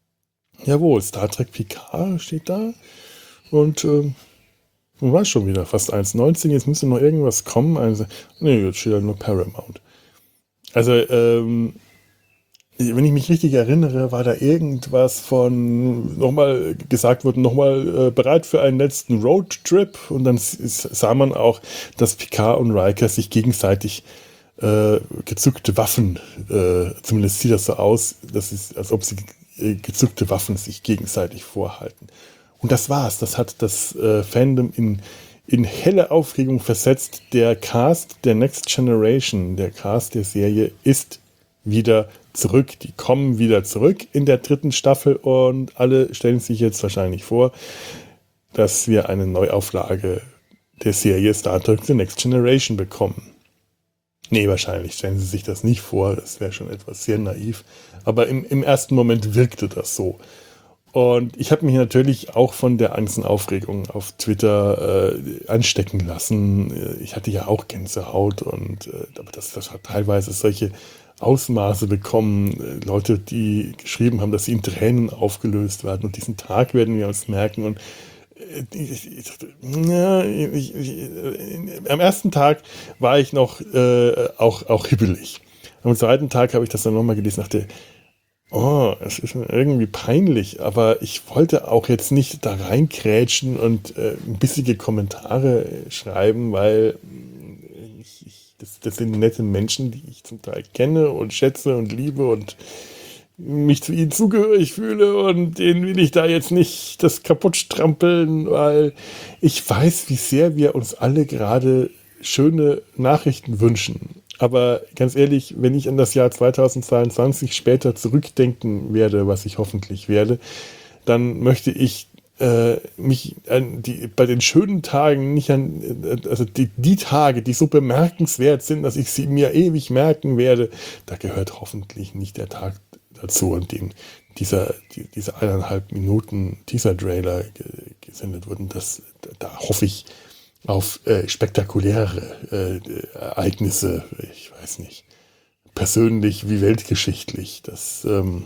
Jawohl, Star Trek Picard steht da und äh, man weiß schon wieder, fast eins neunzehn, jetzt müsste noch irgendwas kommen. Also, nee, jetzt steht da nur Paramount. Also, ähm, wenn ich mich richtig erinnere, war da irgendwas von nochmal gesagt worden, nochmal äh, bereit für einen letzten Roadtrip und dann s- sah man auch, dass Picard und Riker sich gegenseitig äh, gezückte Waffen, äh, zumindest sieht das so aus, das ist, als ob sie äh, gezückte Waffen sich gegenseitig vorhalten. Und das war's, das hat das äh, Fandom in, in helle Aufregung versetzt. Der Cast der Next Generation, der Cast der Serie ist wieder zurück. Die kommen wieder zurück in der dritten Staffel und alle stellen sich jetzt wahrscheinlich vor, dass wir eine Neuauflage der Serie Star Trek The Next Generation bekommen. Nee, wahrscheinlich stellen sie sich das nicht vor, das wäre schon etwas sehr naiv, aber im, im ersten Moment wirkte das so. Und ich habe mich natürlich auch von der ganzen Aufregung auf Twitter äh, anstecken lassen. Ich hatte ja auch Gänsehaut und äh, aber das, das hat teilweise solche Ausmaße bekommen. Leute, die geschrieben haben, dass sie in Tränen aufgelöst werden und diesen Tag werden wir uns merken. Und äh, ich, ich, ja, ich, ich, äh, am ersten Tag war ich noch äh, auch, auch hibbelig. Am zweiten Tag habe ich das dann nochmal gelesen und dachte, oh, es ist mir irgendwie peinlich, aber ich wollte auch jetzt nicht da reinkrätschen und äh, bissige Kommentare schreiben, weil ich, ich, das, das sind nette Menschen, die ich zum Teil kenne und schätze und liebe und mich zu ihnen zugehörig fühle und denen will ich da jetzt nicht das kaputt strampeln, weil ich weiß, wie sehr wir uns alle gerade schöne Nachrichten wünschen. Aber ganz ehrlich, wenn ich an das Jahr zweitausendzweiundzwanzig später zurückdenken werde, was ich hoffentlich werde, dann möchte ich äh, mich an die, bei den schönen Tagen nicht an, äh, also die, die Tage, die so bemerkenswert sind, dass ich sie mir ewig merken werde, da gehört hoffentlich nicht der Tag dazu, an dem dieser, die, diese eineinhalb Minuten Teaser-Trailer ge, gesendet wurden. Das, da, da hoffe ich auf äh, spektakulärere äh, Ereignisse, ich weiß nicht, persönlich wie weltgeschichtlich. Das ähm,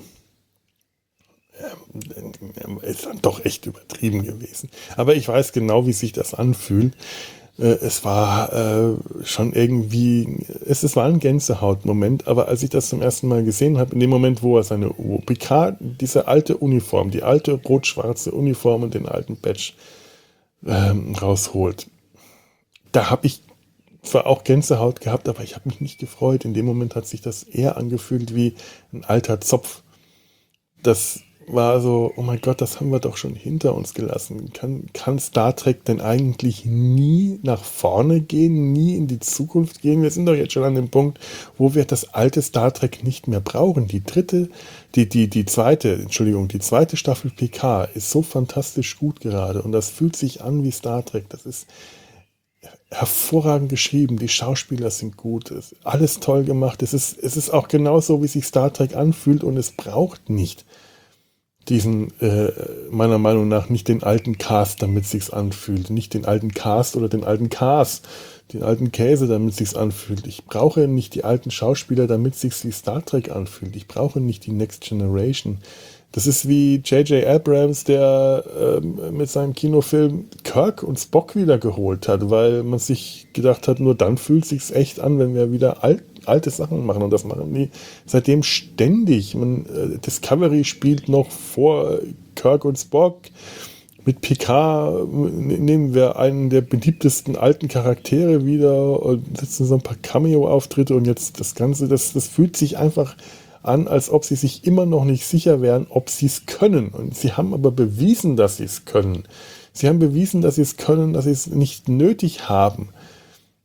äh, ist dann doch echt übertrieben gewesen. Aber ich weiß genau, wie sich das anfühlt. Äh, es war äh, schon irgendwie, es, es war ein Gänsehautmoment, aber als ich das zum ersten Mal gesehen habe, in dem Moment, wo er seine, wo Picard diese alte Uniform, die alte rot-schwarze Uniform und den alten Badge ähm, rausholt, da habe ich zwar auch Gänsehaut gehabt, aber ich habe mich nicht gefreut. In dem Moment hat sich das eher angefühlt wie ein alter Zopf. Das war so, oh mein Gott, das haben wir doch schon hinter uns gelassen. Kann, kann Star Trek denn eigentlich nie nach vorne gehen, nie in die Zukunft gehen? Wir sind doch jetzt schon an dem Punkt, wo wir das alte Star Trek nicht mehr brauchen. Die dritte, die, die, die zweite, Entschuldigung, die zweite Staffel Picard ist so fantastisch gut gerade und das fühlt sich an wie Star Trek. Das ist hervorragend geschrieben, die Schauspieler sind gut, alles toll gemacht. Es ist, es ist auch genauso, wie sich Star Trek anfühlt und es braucht nicht diesen, äh, meiner Meinung nach, nicht den alten Cast, damit es sich anfühlt. Nicht den alten Cast oder den alten Cast, den alten Käse, damit es sich anfühlt. Ich brauche nicht die alten Schauspieler, damit es sich wie Star Trek anfühlt. Ich brauche nicht die Next Generation. Das ist wie J J Abrams, der ähm, mit seinem Kinofilm Kirk und Spock wieder geholt hat, weil man sich gedacht hat, nur dann fühlt es sich echt an, wenn wir wieder alt, alte Sachen machen. Und das machen die seitdem ständig. Man, äh, Discovery spielt noch vor Kirk und Spock. Mit Picard nehmen wir einen der beliebtesten alten Charaktere wieder und setzen so ein paar Cameo-Auftritte und jetzt das Ganze, das, das fühlt sich einfach an, als ob sie sich immer noch nicht sicher wären, ob sie es können. Und sie haben aber bewiesen, dass sie es können. Sie haben bewiesen, dass sie es können, dass sie es nicht nötig haben,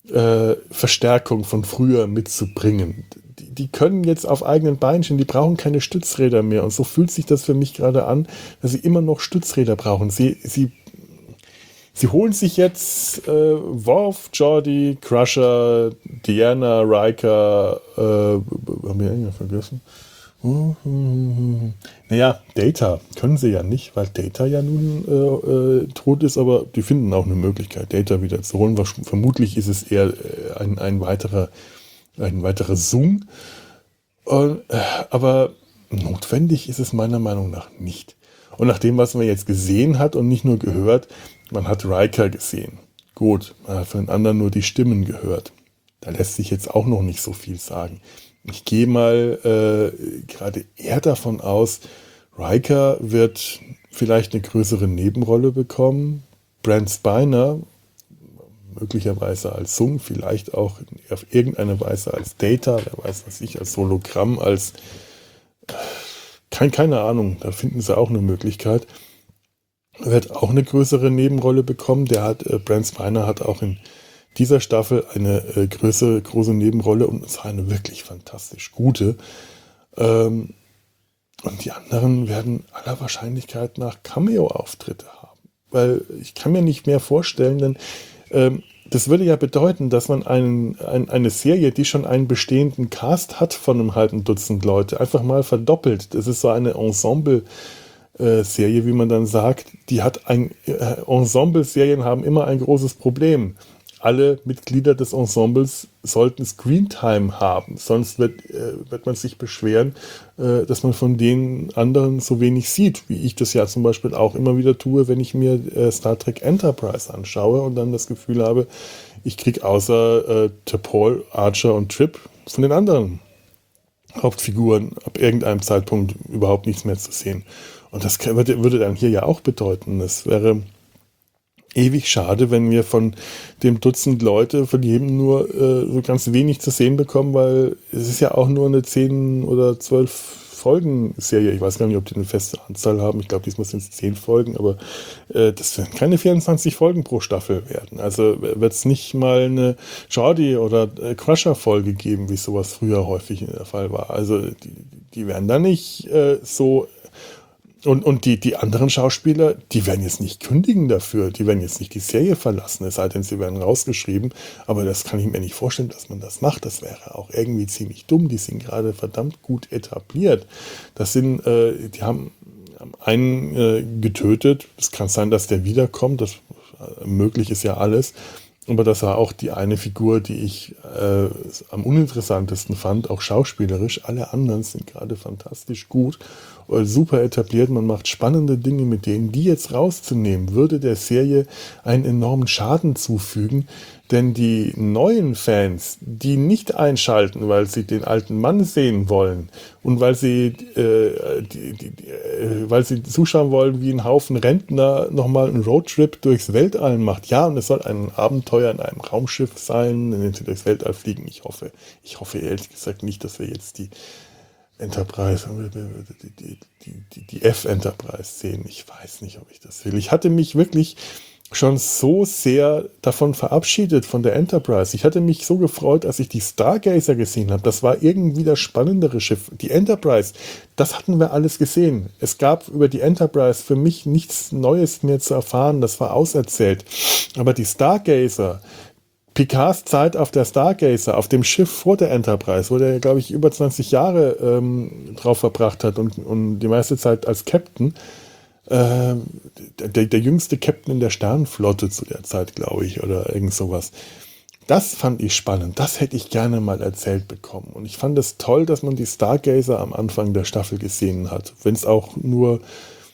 äh, Verstärkung von früher mitzubringen. Die, die können jetzt auf eigenen Beinen stehen, die brauchen keine Stützräder mehr. Und so fühlt sich das für mich gerade an, dass sie immer noch Stützräder brauchen. Sie, sie, sie holen sich jetzt äh, Worf, Geordi, Crusher, Diana, Riker, äh, haben wir irgendwas vergessen? Naja, Data können sie ja nicht, weil Data ja nun äh, äh, tot ist, aber die finden auch eine Möglichkeit, Data wieder zu holen. Vermutlich ist es eher äh, ein, ein weiterer ein weiterer Zoom. Und, äh, aber notwendig ist es meiner Meinung nach nicht. Und nach dem, was man jetzt gesehen hat und nicht nur gehört, man hat Riker gesehen. Gut, man hat von den anderen nur die Stimmen gehört. Da lässt sich jetzt auch noch nicht so viel sagen. Ich gehe mal äh, gerade eher davon aus, Riker wird vielleicht eine größere Nebenrolle bekommen. Brent Spiner, möglicherweise als Sung, vielleicht auch auf irgendeine Weise als Data, wer weiß was ich, als Hologramm, als kein, keine Ahnung, da finden sie auch eine Möglichkeit. Wird auch eine größere Nebenrolle bekommen. Der hat, äh, Brent Spiner hat auch in dieser Staffel eine äh, größere, große Nebenrolle und es war eine wirklich fantastisch gute. Ähm, und die anderen werden aller Wahrscheinlichkeit nach Cameo-Auftritte haben. Weil ich kann mir nicht mehr vorstellen, denn ähm, das würde ja bedeuten, dass man einen, ein, eine Serie, die schon einen bestehenden Cast hat von einem halben Dutzend Leute, einfach mal verdoppelt. Das ist so eine Ensemble- Serie, wie man dann sagt, die hat ein äh, Ensemble-Serien haben immer ein großes Problem. Alle Mitglieder des Ensembles sollten Screentime haben, sonst wird, äh, wird man sich beschweren, äh, dass man von den anderen so wenig sieht, wie ich das ja zum Beispiel auch immer wieder tue, wenn ich mir äh, Star Trek Enterprise anschaue und dann das Gefühl habe, ich kriege außer äh, T'Pol, Archer und Trip von den anderen Hauptfiguren ab irgendeinem Zeitpunkt überhaupt nichts mehr zu sehen. Und das würde dann hier ja auch bedeuten, es wäre ewig schade, wenn wir von dem Dutzend Leute von jedem nur äh, so ganz wenig zu sehen bekommen, weil es ist ja auch nur eine zehn oder zwölf Folgen Serie. Ich weiß gar nicht, ob die eine feste Anzahl haben. Ich glaube, diesmal sind es zehn Folgen, aber äh, das werden keine vierundzwanzig Folgen pro Staffel werden. Also wird es nicht mal eine Geordi oder äh, Crusher-Folge geben, wie sowas früher häufig der Fall war. Also die, die werden da nicht äh, so. Und, und die, die anderen Schauspieler, die werden jetzt nicht kündigen dafür, die werden jetzt nicht die Serie verlassen, es sei denn, sie werden rausgeschrieben, aber das kann ich mir nicht vorstellen, dass man das macht, das wäre auch irgendwie ziemlich dumm, die sind gerade verdammt gut etabliert, das sind, äh, die haben einen äh, getötet, es kann sein, dass der wiederkommt, das äh, möglich ist ja alles, aber das war auch die eine Figur, die ich äh, am uninteressantesten fand, auch schauspielerisch. Alle anderen sind gerade fantastisch gut, äh, super etabliert. Man macht spannende Dinge mit denen. Die jetzt rauszunehmen, würde der Serie einen enormen Schaden zufügen. Denn die neuen Fans, die nicht einschalten, weil sie den alten Mann sehen wollen und weil sie, äh, die, die, die, äh, weil sie zuschauen wollen, wie ein Haufen Rentner nochmal einen Roadtrip durchs Weltall macht. Ja, und es soll ein Abenteuer in einem Raumschiff sein, in dem sie durchs Weltall fliegen. Ich hoffe, ich hoffe ehrlich gesagt nicht, dass wir jetzt die Enterprise, die, die, die, die F-Enterprise sehen. Ich weiß nicht, ob ich das will. Ich hatte mich wirklich schon so sehr davon verabschiedet, von der Enterprise. Ich hatte mich so gefreut, als ich die Stargazer gesehen habe. Das war irgendwie das spannendere Schiff. Die Enterprise, das hatten wir alles gesehen. Es gab über die Enterprise für mich nichts Neues mehr zu erfahren. Das war auserzählt. Aber die Stargazer, Picards Zeit auf der Stargazer, auf dem Schiff vor der Enterprise, wo der, glaube ich, über zwanzig Jahre ähm, drauf verbracht hat und, und die meiste Zeit als Captain, äh, der, der jüngste Captain in der Sternenflotte zu der Zeit, glaube ich, oder irgend sowas. Das fand ich spannend, das hätte ich gerne mal erzählt bekommen. Und ich fand es toll, dass man die Stargazer am Anfang der Staffel gesehen hat, wenn es auch nur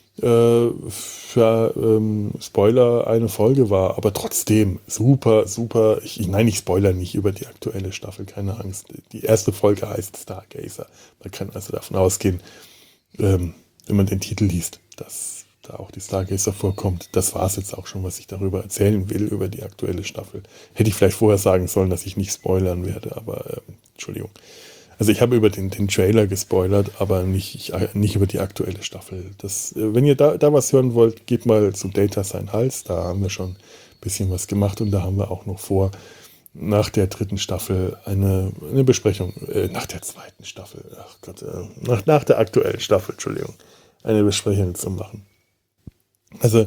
äh, für ähm, Spoiler eine Folge war, aber trotzdem super, super. Ich, ich, nein, ich spoiler nicht über die aktuelle Staffel, keine Angst. Die erste Folge heißt Stargazer. Man kann also davon ausgehen, ähm, wenn man den Titel liest, dass da auch die Stargazer vorkommt. Das war es jetzt auch schon, was ich darüber erzählen will, über die aktuelle Staffel. Hätte ich vielleicht vorher sagen sollen, dass ich nicht spoilern werde, aber ähm, Entschuldigung. Also ich habe über den, den Trailer gespoilert, aber nicht, ich, nicht über die aktuelle Staffel. Das, äh, wenn ihr da, da was hören wollt, geht mal zu Data sein Hals. Da haben wir schon ein bisschen was gemacht und da haben wir auch noch vor, nach der dritten Staffel eine, eine Besprechung, äh, nach der zweiten Staffel, ach Gott, äh, nach, nach der aktuellen Staffel, Entschuldigung, eine Besprechung zu machen. Also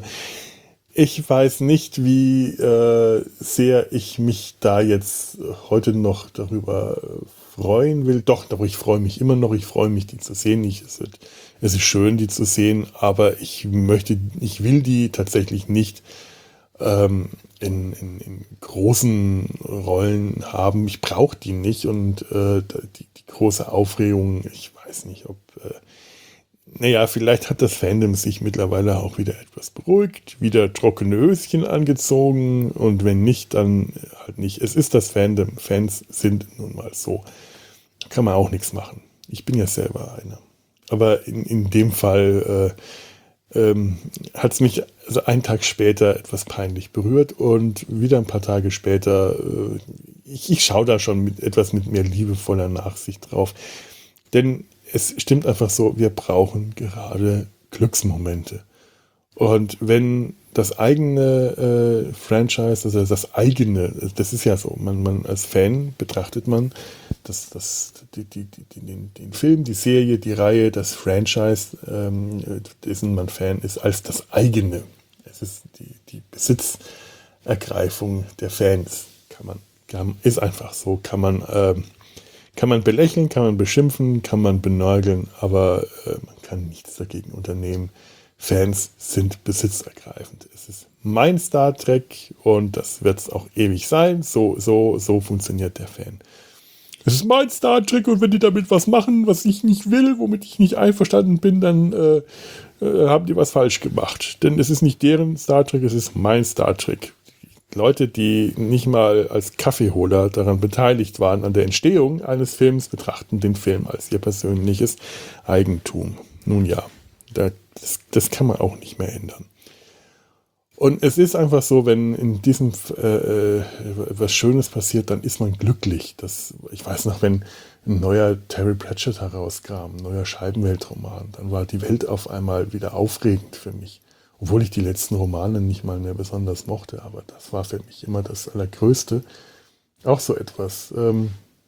ich weiß nicht, wie äh, sehr ich mich da jetzt heute noch darüber freuen will. Doch, aber ich freue mich immer noch. Ich freue mich, die zu sehen. Ich, es, wird, es ist schön, die zu sehen, aber ich möchte, ich will die tatsächlich nicht ähm, in, in, in großen Rollen haben. Ich brauche die nicht und äh, die, die große Aufregung, ich weiß nicht, ob äh, naja, vielleicht hat das Fandom sich mittlerweile auch wieder etwas beruhigt, wieder trockene Höschen angezogen und wenn nicht, dann halt nicht. Es ist das Fandom. Fans sind nun mal so. Da kann man auch nichts machen. Ich bin ja selber einer. Aber in, in dem Fall äh, ähm, hat es mich also einen Tag später etwas peinlich berührt und wieder ein paar Tage später, äh, ich, ich schaue da schon mit etwas mit mehr liebevoller Nachsicht drauf. Denn es stimmt einfach so, wir brauchen gerade Glücksmomente. Und wenn das eigene äh, Franchise, also das eigene, das ist ja so, man, man als Fan betrachtet man das, das, die, die, die, den, den Film, die Serie, die Reihe, das Franchise, ähm, dessen man Fan ist, als das eigene. Es ist die, die Besitzergreifung der Fans. Kann man, kann, ist einfach so, kann man ähm, Kann man belächeln, kann man beschimpfen, kann man benörgeln, aber äh, man kann nichts dagegen unternehmen. Fans sind besitzergreifend. Es ist mein Star Trek und das wird es auch ewig sein. So, so, so funktioniert der Fan. Es ist mein Star Trek und wenn die damit was machen, was ich nicht will, womit ich nicht einverstanden bin, dann äh, äh, haben die was falsch gemacht. Denn es ist nicht deren Star Trek, es ist mein Star Trek. Leute, die nicht mal als Kaffeeholer daran beteiligt waren an der Entstehung eines Films, betrachten den Film als ihr persönliches Eigentum. Nun ja, das, das kann man auch nicht mehr ändern. Und es ist einfach so, wenn in diesem äh, was Schönes passiert, dann ist man glücklich. Das, ich weiß noch, wenn ein neuer Terry Pratchett herauskam, ein neuer Scheibenweltroman, dann war die Welt auf einmal wieder aufregend für mich. Obwohl ich die letzten Romane nicht mal mehr besonders mochte, aber das war für mich immer das Allergrößte. Auch so etwas. Ähm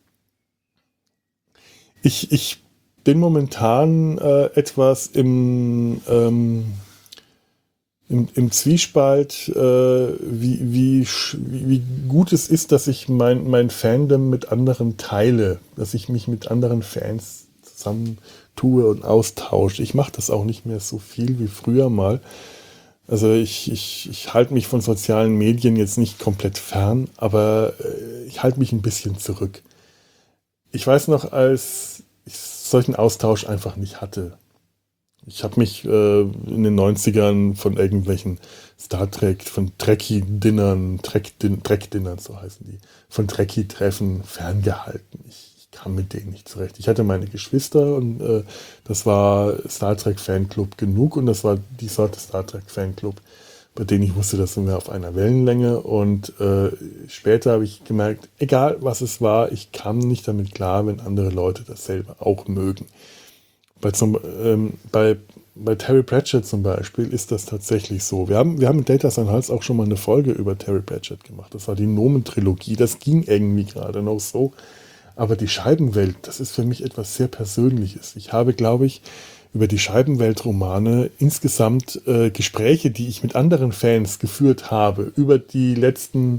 ich, ich bin momentan äh, etwas im, ähm, im, im Zwiespalt, äh, wie, wie, wie gut es ist, dass ich mein, mein Fandom mit anderen teile, dass ich mich mit anderen Fans zusammentue und austausche. Ich mache das auch nicht mehr so viel wie früher mal. Also ich, ich, ich halte mich von sozialen Medien jetzt nicht komplett fern, aber äh, ich halte mich ein bisschen zurück. Ich weiß noch, als ich solchen Austausch einfach nicht hatte. Ich habe mich äh, in den neunzigern von irgendwelchen Star Trek, von Trekkie-Dinnern, Trek-Dinnern, so heißen die, von Trekkie-Treffen ferngehalten. Ich kam mit denen nicht zurecht. Ich hatte meine Geschwister und äh, das war Star Trek Fanclub genug und das war die Sorte Star Trek Fanclub, bei denen ich wusste, das sind wir auf einer Wellenlänge und äh, später habe ich gemerkt, egal was es war, ich kam nicht damit klar, wenn andere Leute dasselbe auch mögen. Bei, zum, ähm, bei, bei Terry Pratchett zum Beispiel ist das tatsächlich so. Wir haben, wir haben mit Data Sein Hals auch schon mal eine Folge über Terry Pratchett gemacht. Das war die Nomen-Trilogie. Das ging irgendwie gerade noch so. Aber die Scheibenwelt, das ist für mich etwas sehr Persönliches. Ich habe, glaube ich, über die Scheibenwelt-Romane insgesamt äh, Gespräche, die ich mit anderen Fans geführt habe, über die letzten,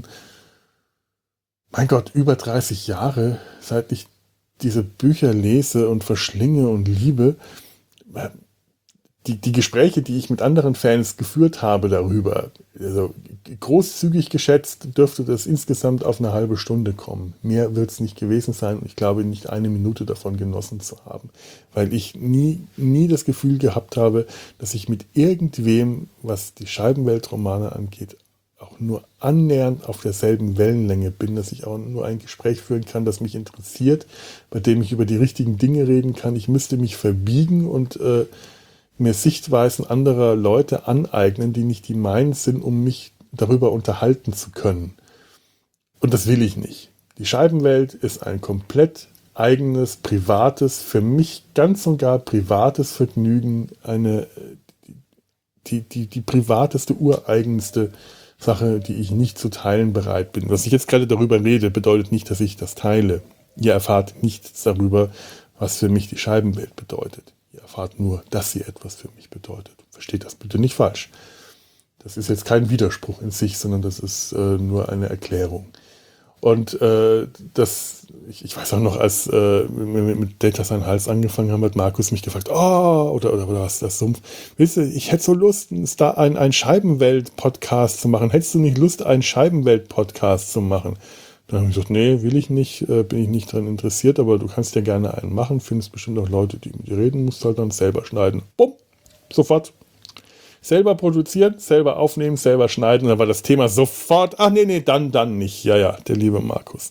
mein Gott, über dreißig Jahre, seit ich diese Bücher lese und verschlinge und liebe, äh, Die, die Gespräche, die ich mit anderen Fans geführt habe darüber, also großzügig geschätzt, dürfte das insgesamt auf eine halbe Stunde kommen. Mehr wird es nicht gewesen sein und ich glaube nicht eine Minute davon genossen zu haben, weil ich nie, nie das Gefühl gehabt habe, dass ich mit irgendwem, was die Scheibenweltromane angeht, auch nur annähernd auf derselben Wellenlänge bin, dass ich auch nur ein Gespräch führen kann, das mich interessiert, bei dem ich über die richtigen Dinge reden kann. Ich müsste mich verbiegen und äh, mir Sichtweisen anderer Leute aneignen, die nicht die meinen sind, um mich darüber unterhalten zu können. Und das will ich nicht. Die Scheibenwelt ist ein komplett eigenes, privates, für mich ganz und gar privates Vergnügen, eine die, die, die privateste, ureigenste Sache, die ich nicht zu teilen bereit bin. Was ich jetzt gerade darüber rede, bedeutet nicht, dass ich das teile. Ihr erfahrt nichts darüber, was für mich die Scheibenwelt bedeutet. Ihr erfahrt nur, dass sie etwas für mich bedeutet. Versteht das bitte nicht falsch. Das ist jetzt kein Widerspruch in sich, sondern das ist äh, nur eine Erklärung. Und äh, das, ich, ich weiß auch noch, als äh, mit, mit Data Sein Hals angefangen haben, hat Markus mich gefragt, oh, oder, oder, oder was ist das Sumpf? Willst du, ich hätte so Lust, da ein, ein Scheibenwelt-Podcast zu machen. Hättest du nicht Lust, einen Scheibenwelt-Podcast zu machen? Dann habe ich gesagt, nee, will ich nicht, äh, bin ich nicht dran interessiert, aber du kannst ja gerne einen machen, findest bestimmt auch Leute, die mit dir reden, musst halt dann selber schneiden. Bumm, sofort. Selber produzieren, selber aufnehmen, selber schneiden. Da war das Thema sofort, ach nee, nee, dann, dann nicht. Ja, ja, der liebe Markus.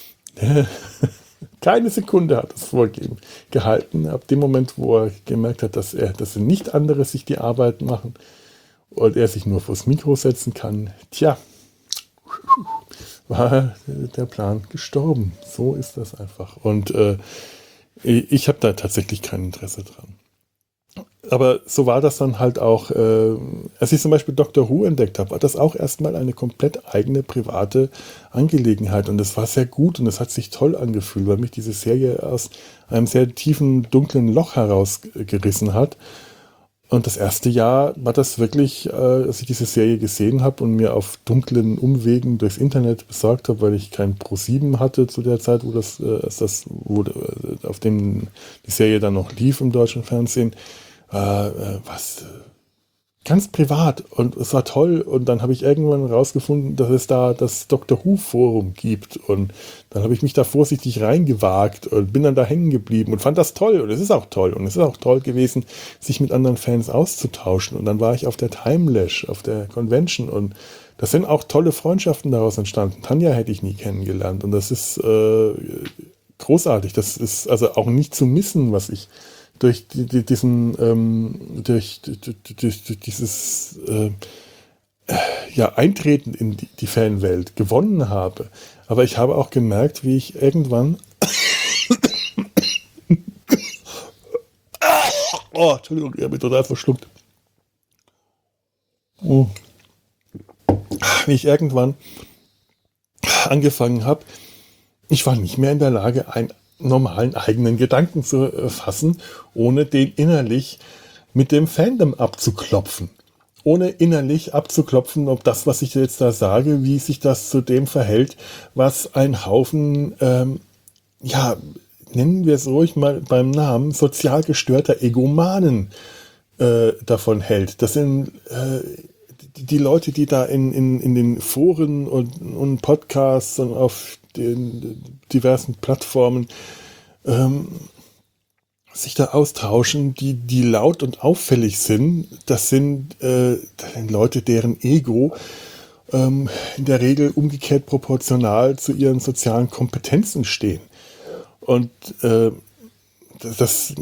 Keine Sekunde hat es vorgegeben gehalten. Ab dem Moment, wo er gemerkt hat, dass er, dass nicht andere sich die Arbeit machen und er sich nur vors Mikro setzen kann, tja, war der Plan gestorben. So ist das einfach. Und äh, ich habe da tatsächlich kein Interesse dran. Aber so war das dann halt auch, äh, als ich zum Beispiel Doctor Who entdeckt habe, war das auch erstmal eine komplett eigene private Angelegenheit. Und das war sehr gut und das hat sich toll angefühlt, weil mich diese Serie aus einem sehr tiefen, dunklen Loch herausgerissen hat. Und das erste Jahr war das wirklich, äh, als ich diese Serie gesehen habe und mir auf dunklen Umwegen durchs Internet besorgt habe, weil ich kein Pro sieben hatte zu der Zeit, wo das, äh, das wo, äh, auf dem die Serie dann noch lief im deutschen Fernsehen. Äh, äh, was äh, ganz privat und es war toll und dann habe ich irgendwann rausgefunden, dass es da das Doctor Who Forum gibt und dann habe ich mich da vorsichtig reingewagt und bin dann da hängen geblieben und fand das toll und es ist auch toll und es ist auch toll gewesen, sich mit anderen Fans auszutauschen und dann war ich auf der Timelash, auf der Convention und das sind auch tolle Freundschaften daraus entstanden. Tanja hätte ich nie kennengelernt und das ist äh, großartig, das ist also auch nicht zu missen, was ich durch die, die, diesen ähm, durch, durch, durch, durch dieses äh, ja, Eintreten in die, die Fanwelt gewonnen habe. Aber ich habe auch gemerkt, wie ich irgendwann oh, Entschuldigung, ich habe mich total verschluckt. Oh. Wie ich irgendwann angefangen habe, ich war nicht mehr in der Lage, ein normalen eigenen Gedanken zu äh, fassen, ohne den innerlich mit dem Fandom abzuklopfen. Ohne innerlich abzuklopfen, ob das, was ich jetzt da sage, wie sich das zu dem verhält, was ein Haufen, ähm, ja, nennen wir es ruhig mal beim Namen, sozial gestörter Egomanen äh, davon hält. Das sind äh, die, die Leute, die da in, in, in den Foren und, und Podcasts und auf den diversen Plattformen ähm, sich da austauschen, die, die laut und auffällig sind. Das sind, äh, das sind Leute, deren Ego ähm, in der Regel umgekehrt proportional zu ihren sozialen Kompetenzen stehen. Und äh, das, das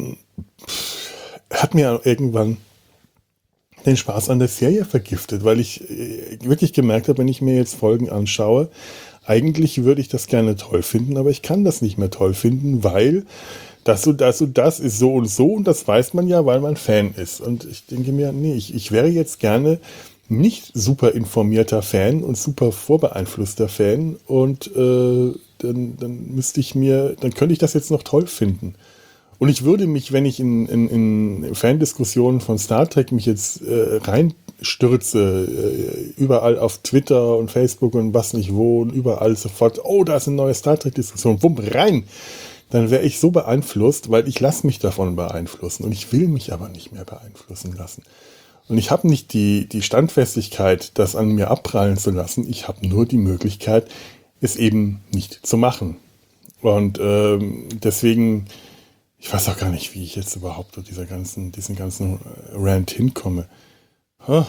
hat mir irgendwann den Spaß an der Serie vergiftet, weil ich äh, wirklich gemerkt habe, wenn ich mir jetzt Folgen anschaue, eigentlich würde ich das gerne toll finden, aber ich kann das nicht mehr toll finden, weil das und das und das ist so und so und das weiß man ja, weil man Fan ist. Und ich denke mir, nee, ich, ich wäre jetzt gerne nicht super informierter Fan und super vorbeeinflusster Fan und äh, dann, dann müsste ich mir, dann könnte ich das jetzt noch toll finden. Und ich würde mich, wenn ich in, in, in Fandiskussionen von Star Trek mich jetzt äh, reinstürze, äh, überall auf Twitter und Facebook und was nicht wo und überall sofort, oh, da ist eine neue Star Trek-Diskussion, wumm, rein, dann wäre ich so beeinflusst, weil ich lasse mich davon beeinflussen und ich will mich aber nicht mehr beeinflussen lassen. Und ich habe nicht die, die Standfestigkeit, das an mir abprallen zu lassen, ich habe nur die Möglichkeit, es eben nicht zu machen. Und ähm, deswegen... Ich weiß auch gar nicht, wie ich jetzt überhaupt durch dieser ganzen, diesen ganzen Rant hinkomme. Huh.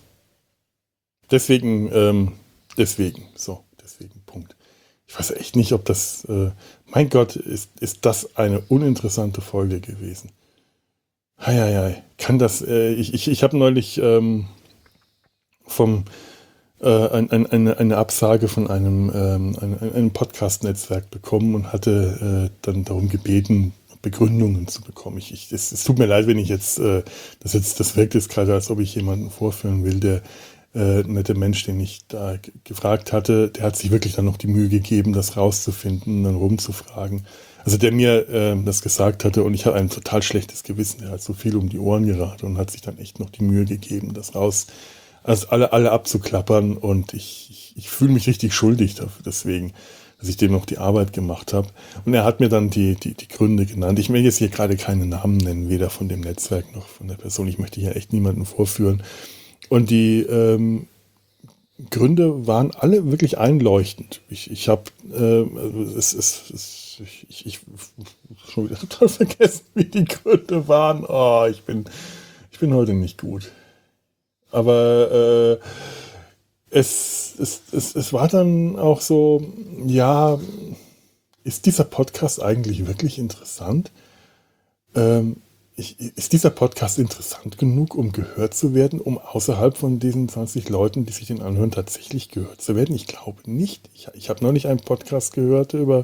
Deswegen, ähm, deswegen, so, deswegen, Punkt. Ich weiß echt nicht, ob das, äh, mein Gott, ist, ist das eine uninteressante Folge gewesen. Heieiei, kann das, äh, ich, ich, ich habe neulich ähm, vom, äh, ein, ein, eine, eine Absage von einem, ähm, einem, einem Podcast-Netzwerk bekommen und hatte äh, dann darum gebeten, Begründungen zu bekommen. Ich, ich, es, es tut mir leid, wenn ich jetzt, äh, das jetzt, das wirkt jetzt gerade, als ob ich jemanden vorführen will, der äh, nette Mensch, den ich da g- gefragt hatte, der hat sich wirklich dann noch die Mühe gegeben, das rauszufinden, dann rumzufragen. Also der mir äh, das gesagt hatte und ich habe ein total schlechtes Gewissen, der hat so viel um die Ohren geraten und hat sich dann echt noch die Mühe gegeben, das raus, also alle, alle abzuklappern und ich, ich, ich fühle mich richtig schuldig dafür, deswegen, dass ich dem noch die Arbeit gemacht habe. Und er hat mir dann die, die, die Gründe genannt. Ich will jetzt hier gerade keine Namen nennen, weder von dem Netzwerk noch von der Person. Ich möchte hier echt niemanden vorführen. Und die ähm, Gründe waren alle wirklich einleuchtend. Ich, ich habe, äh, also es, es, es, ich, ich, ich schon wieder total vergessen, wie die Gründe waren. Oh, ich bin, ich bin heute nicht gut. Aber äh, es, es, es, es war dann auch so, ja, ist dieser Podcast eigentlich wirklich interessant? Ähm, ich, ist dieser Podcast interessant genug, um gehört zu werden, um außerhalb von diesen zwanzig Leuten, die sich den anhören, tatsächlich gehört zu werden? Ich glaube nicht. Ich, ich habe neulich einen Podcast gehört über,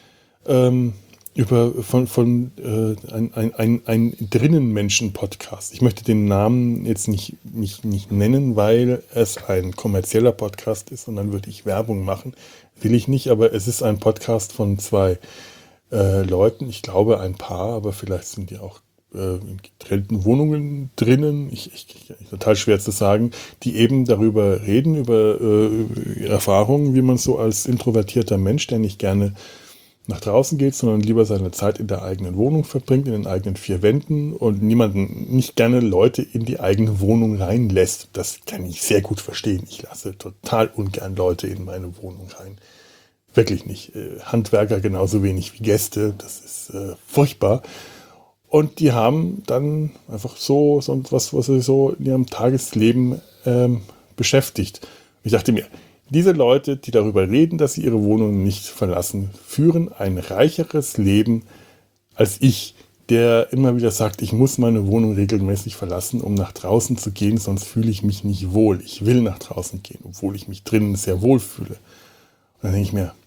ähm, über von, von äh, ein, ein, ein, ein Drinnenmenschen-Podcast. Ich möchte den Namen jetzt nicht, nicht, nicht nennen, weil es ein kommerzieller Podcast ist und dann würde ich Werbung machen. Will ich nicht, aber es ist ein Podcast von zwei äh, Leuten, ich glaube ein Paar, aber vielleicht sind die auch äh, in getrennten Wohnungen drinnen, ich, ich, ich, total schwer zu sagen, die eben darüber reden, über äh, Erfahrungen, wie man so als introvertierter Mensch, der nicht gerne nach draußen geht, sondern lieber seine Zeit in der eigenen Wohnung verbringt, in den eigenen vier Wänden und niemanden, nicht gerne Leute in die eigene Wohnung reinlässt. Das kann ich sehr gut verstehen. Ich lasse total ungern Leute in meine Wohnung rein. Wirklich nicht. Äh, Handwerker genauso wenig wie Gäste. Das ist äh, furchtbar. Und die haben dann einfach so, so was, was sie so in ihrem Tagesleben ähm, beschäftigt. Ich dachte mir, diese Leute, die darüber reden, dass sie ihre Wohnung nicht verlassen, führen ein reicheres Leben als ich, der immer wieder sagt, ich muss meine Wohnung regelmäßig verlassen, um nach draußen zu gehen, sonst fühle ich mich nicht wohl. Ich will nach draußen gehen, obwohl ich mich drinnen sehr wohl fühle. Und dann denke ich mir,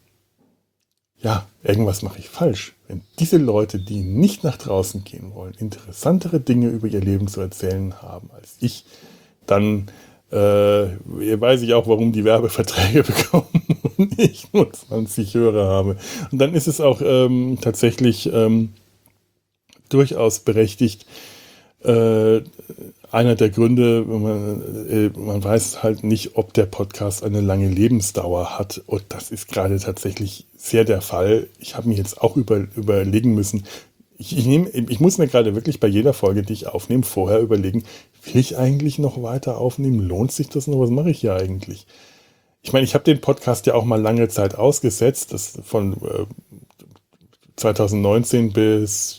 ja, irgendwas mache ich falsch. Wenn diese Leute, die nicht nach draußen gehen wollen, interessantere Dinge über ihr Leben zu erzählen haben als ich, dann äh, weiß ich auch, warum die Werbeverträge bekommen und ich nur zwanzig Hörer habe. Und dann ist es auch ähm, tatsächlich ähm, durchaus berechtigt, äh, einer der Gründe, wenn man, äh, man weiß halt nicht, ob der Podcast eine lange Lebensdauer hat. Und das ist gerade tatsächlich sehr der Fall. Ich habe mir jetzt auch über, überlegen müssen, ich, ich, nehm, ich muss mir gerade wirklich bei jeder Folge, die ich aufnehme, vorher überlegen, will ich eigentlich noch weiter aufnehmen? Lohnt sich das noch? Was mache ich hier eigentlich? Ich meine, ich habe den Podcast ja auch mal lange Zeit ausgesetzt, das von äh, zwanzig neunzehn bis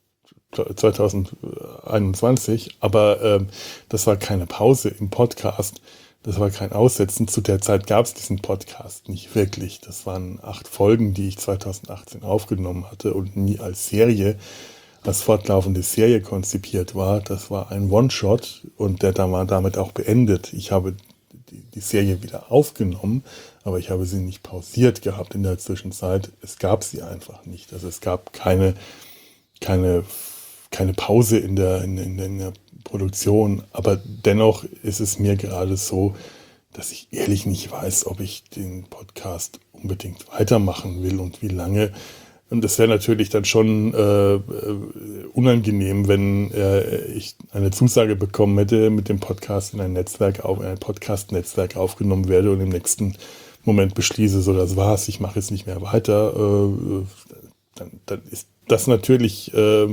zwanzig einundzwanzig, aber ähm, das war keine Pause im Podcast, das war kein Aussetzen. Zu der Zeit gab es diesen Podcast nicht wirklich. Das waren acht Folgen, die ich zwanzig achtzehn aufgenommen hatte und nie als Serie, als fortlaufende Serie konzipiert war. Das war ein One-Shot und der da war damit auch beendet. Ich habe die, die Serie wieder aufgenommen, aber ich habe sie nicht pausiert gehabt in der Zwischenzeit. Es gab sie einfach nicht. Also es gab keine, keine keine Pause in der, in, in, in der Produktion, aber dennoch ist es mir gerade so, dass ich ehrlich nicht weiß, ob ich den Podcast unbedingt weitermachen will und wie lange. Und es wäre natürlich dann schon äh, unangenehm, wenn äh, ich eine Zusage bekommen hätte, mit dem Podcast in ein Netzwerk auf, in ein Podcast-Netzwerk aufgenommen werde und im nächsten Moment beschließe, so das war's, ich mache jetzt nicht mehr weiter. Äh, dann, dann ist das natürlich äh,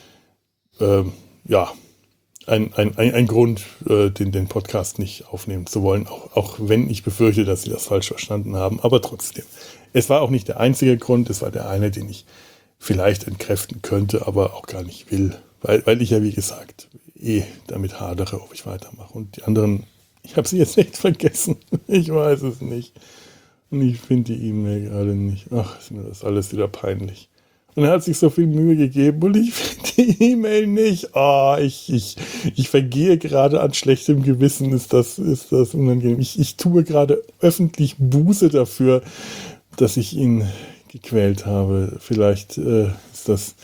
äh, ja ein, ein, ein, ein Grund, äh, den, den Podcast nicht aufnehmen zu wollen, auch, auch wenn ich befürchte, dass sie das falsch verstanden haben, aber trotzdem. Es war auch nicht der einzige Grund, es war der eine, den ich vielleicht entkräften könnte, aber auch gar nicht will, weil, weil ich ja, wie gesagt, eh damit hadere, ob ich weitermache. Und die anderen, ich habe sie jetzt echt vergessen, ich weiß es nicht. Und ich finde die E-Mail gerade nicht. Ach, ist mir das alles wieder peinlich. Und er hat sich so viel Mühe gegeben und ich finde die E-Mail nicht. Oh, ich, ich, ich vergehe gerade an schlechtem Gewissen, ist das, ist das unangenehm. Ich, ich tue gerade öffentlich Buße dafür, dass ich ihn gequält habe. Vielleicht äh, ist das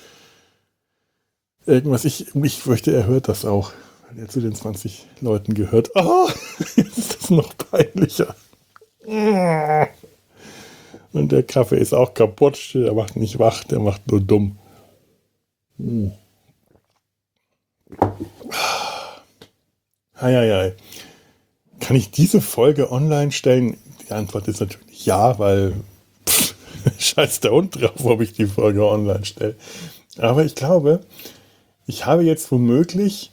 irgendwas. Ich, ich fürchte, er hört das auch, weil er zu den zwanzig Leuten gehört. Oh, jetzt ist das ist noch peinlicher. Und der Kaffee ist auch kaputt. Der macht nicht wach, der macht nur dumm. Hm. Eieiei. Kann ich diese Folge online stellen? Die Antwort ist natürlich ja, weil pff, scheiß der Hund drauf, ob ich die Folge online stelle. Aber ich glaube, ich habe jetzt womöglich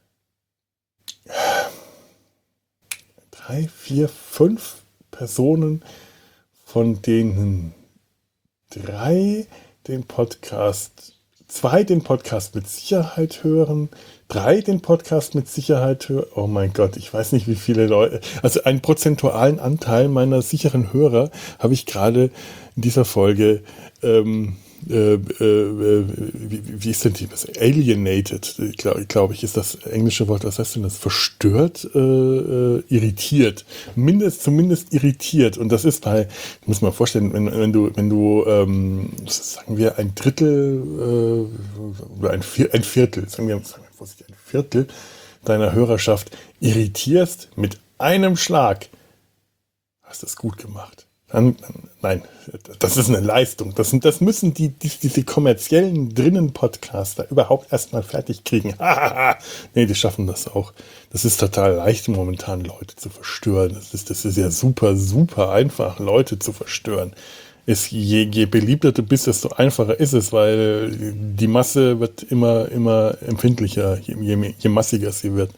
drei, vier, fünf Personen, von denen drei den Podcast, zwei den Podcast mit Sicherheit hören, drei den Podcast mit Sicherheit hören. Oh mein Gott, ich weiß nicht, wie viele Leute, also einen prozentualen Anteil meiner sicheren Hörer habe ich gerade in dieser Folge ähm, Äh, äh, wie, wie ist denn die? Alienated, glaube glaub ich, ist das englische Wort. Was heißt denn das? Verstört, äh, äh, irritiert. Mindest, zumindest irritiert. Und das ist bei, ich muss mal vorstellen, wenn, wenn du, wenn du, ähm, sagen wir, ein Drittel äh, oder ein, Vier, ein Viertel, sagen wir, sagen wir vorsichtig, ein Viertel deiner Hörerschaft irritierst mit einem Schlag, hast du es gut gemacht. Dann, nein, das ist eine Leistung. Das, das müssen die, die, diese kommerziellen Drinnen-Podcaster überhaupt erstmal fertig kriegen. Nee, die schaffen das auch. Das ist total leicht, momentan Leute zu verstören. Das ist, das ist ja super, super einfach, Leute zu verstören. Ist, je, je beliebter du bist, desto einfacher ist es, weil die Masse wird immer, immer empfindlicher, je, je, je massiger sie wird.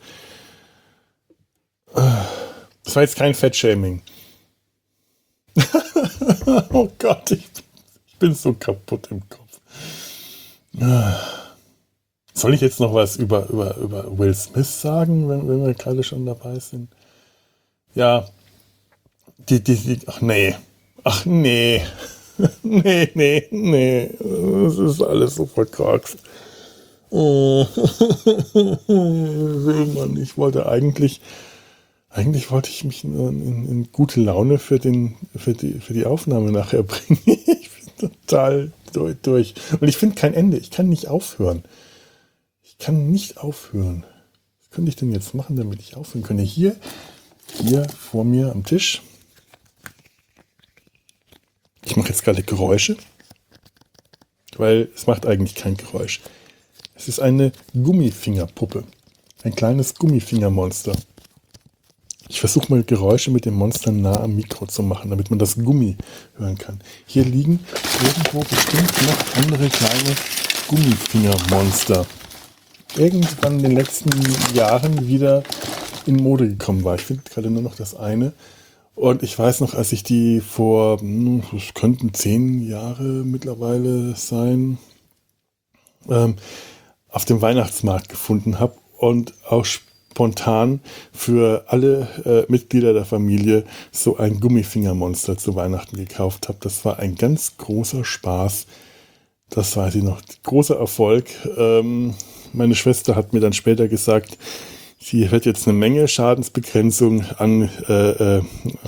Das war jetzt kein Fettshaming. Oh Gott, ich bin, ich bin so kaputt im Kopf. Soll ich jetzt noch was über, über, über Will Smith sagen, wenn, wenn wir gerade schon dabei sind? Ja, die, die, die, ach nee, ach nee, nee, nee, nee, das ist alles so verkorkst. Oh. Mann, ich wollte eigentlich... Eigentlich wollte ich mich in, in, in gute Laune für, den, für, die, für die Aufnahme nachher bringen. Ich bin total durch. durch. Und ich finde kein Ende. Ich kann nicht aufhören. Ich kann nicht aufhören. Was könnte ich denn jetzt machen, damit ich aufhören könnte? Hier, hier vor mir am Tisch. Ich mache jetzt gerade Geräusche, weil es macht eigentlich kein Geräusch. Es ist eine Gummifingerpuppe. Ein kleines Gummifingermonster. Ich versuche mal Geräusche mit dem Monster nah am Mikro zu machen, damit man das Gummi hören kann. Hier liegen irgendwo bestimmt noch andere kleine Gummifingermonster. Irgendwann in den letzten Jahren wieder in Mode gekommen war. Ich finde gerade nur noch das eine. Und ich weiß noch, als ich die vor, es könnten zehn Jahre mittlerweile sein, ähm, auf dem Weihnachtsmarkt gefunden habe und auch spontan für alle äh, Mitglieder der Familie so ein Gummifingermonster zu Weihnachten gekauft habe. Das war ein ganz großer Spaß. Das weiß ich noch. Großer Erfolg. Ähm, meine Schwester hat mir dann später gesagt, sie wird jetzt eine Menge Schadensbegrenzung an äh, äh,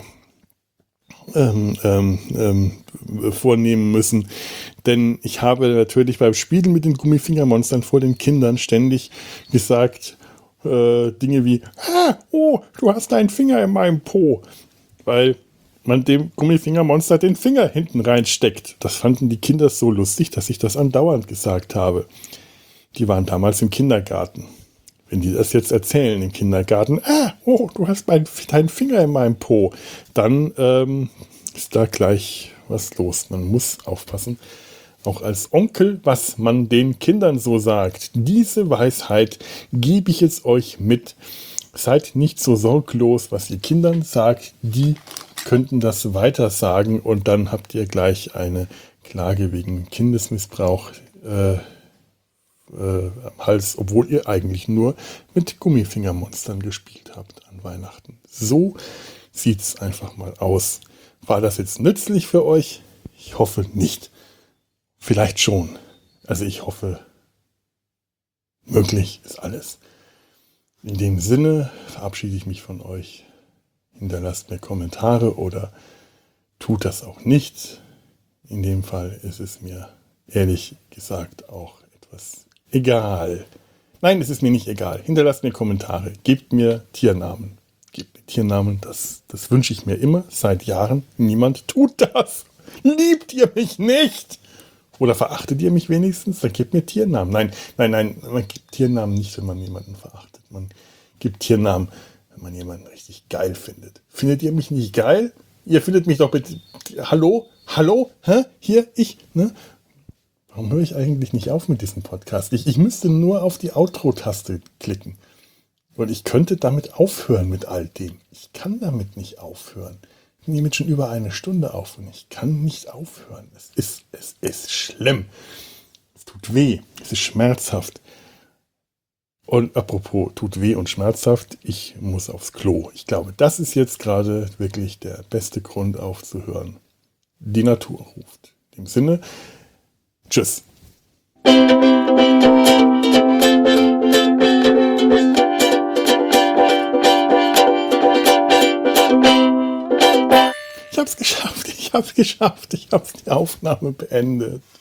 ähm, ähm, ähm, vornehmen müssen. Denn ich habe natürlich beim Spielen mit den Gummifingermonstern vor den Kindern ständig gesagt, Äh, Dinge wie, ah, oh, du hast deinen Finger in meinem Po, weil man dem Gummifingermonster den Finger hinten reinsteckt. Das fanden die Kinder so lustig, dass ich das andauernd gesagt habe. Die waren damals im Kindergarten. Wenn die das jetzt erzählen im Kindergarten, ah, oh, du hast mein, deinen Finger in meinem Po, dann ähm, ist da gleich was los. Man muss aufpassen. Auch als Onkel, was man den Kindern so sagt. Diese Weisheit gebe ich jetzt euch mit. Seid nicht so sorglos, was ihr Kindern sagt. Die könnten das weiter sagen und dann habt ihr gleich eine Klage wegen Kindesmissbrauch äh, äh, am Hals, obwohl ihr eigentlich nur mit Gummifingermonstern gespielt habt an Weihnachten. So sieht's einfach mal aus. War das jetzt nützlich für euch? Ich hoffe nicht. Vielleicht schon. Also ich hoffe, möglich ist alles. In dem Sinne verabschiede ich mich von euch. Hinterlasst mir Kommentare oder tut das auch nicht. In dem Fall ist es mir ehrlich gesagt auch etwas egal. Nein, es ist mir nicht egal. Hinterlasst mir Kommentare. Gebt mir Tiernamen. Gebt mir Tiernamen, das, das wünsche ich mir immer, seit Jahren. Niemand tut das. Liebt ihr mich nicht? Oder verachtet ihr mich wenigstens? Dann gebt mir Tiernamen. Nein, nein, nein, man gibt Tiernamen nicht, wenn man jemanden verachtet. Man gibt Tiernamen, wenn man jemanden richtig geil findet. Findet ihr mich nicht geil? Ihr findet mich doch bitte... Hallo? Hallo? Hä? Hier? Ich? Ne? Warum höre ich eigentlich nicht auf mit diesem Podcast? Ich, ich müsste nur auf die Outro-Taste klicken. Und ich könnte damit aufhören mit all dem. Ich kann damit nicht aufhören. Ich nehme jetzt schon über eine Stunde auf und ich kann nicht aufhören. Es ist, es ist schlimm. Es tut weh. Es ist schmerzhaft. Und apropos, tut weh und schmerzhaft, ich muss aufs Klo. Ich glaube, das ist jetzt gerade wirklich der beste Grund aufzuhören. Die Natur ruft. In dem Sinne, tschüss. Ich hab's geschafft, ich hab's geschafft, ich hab's die Aufnahme beendet.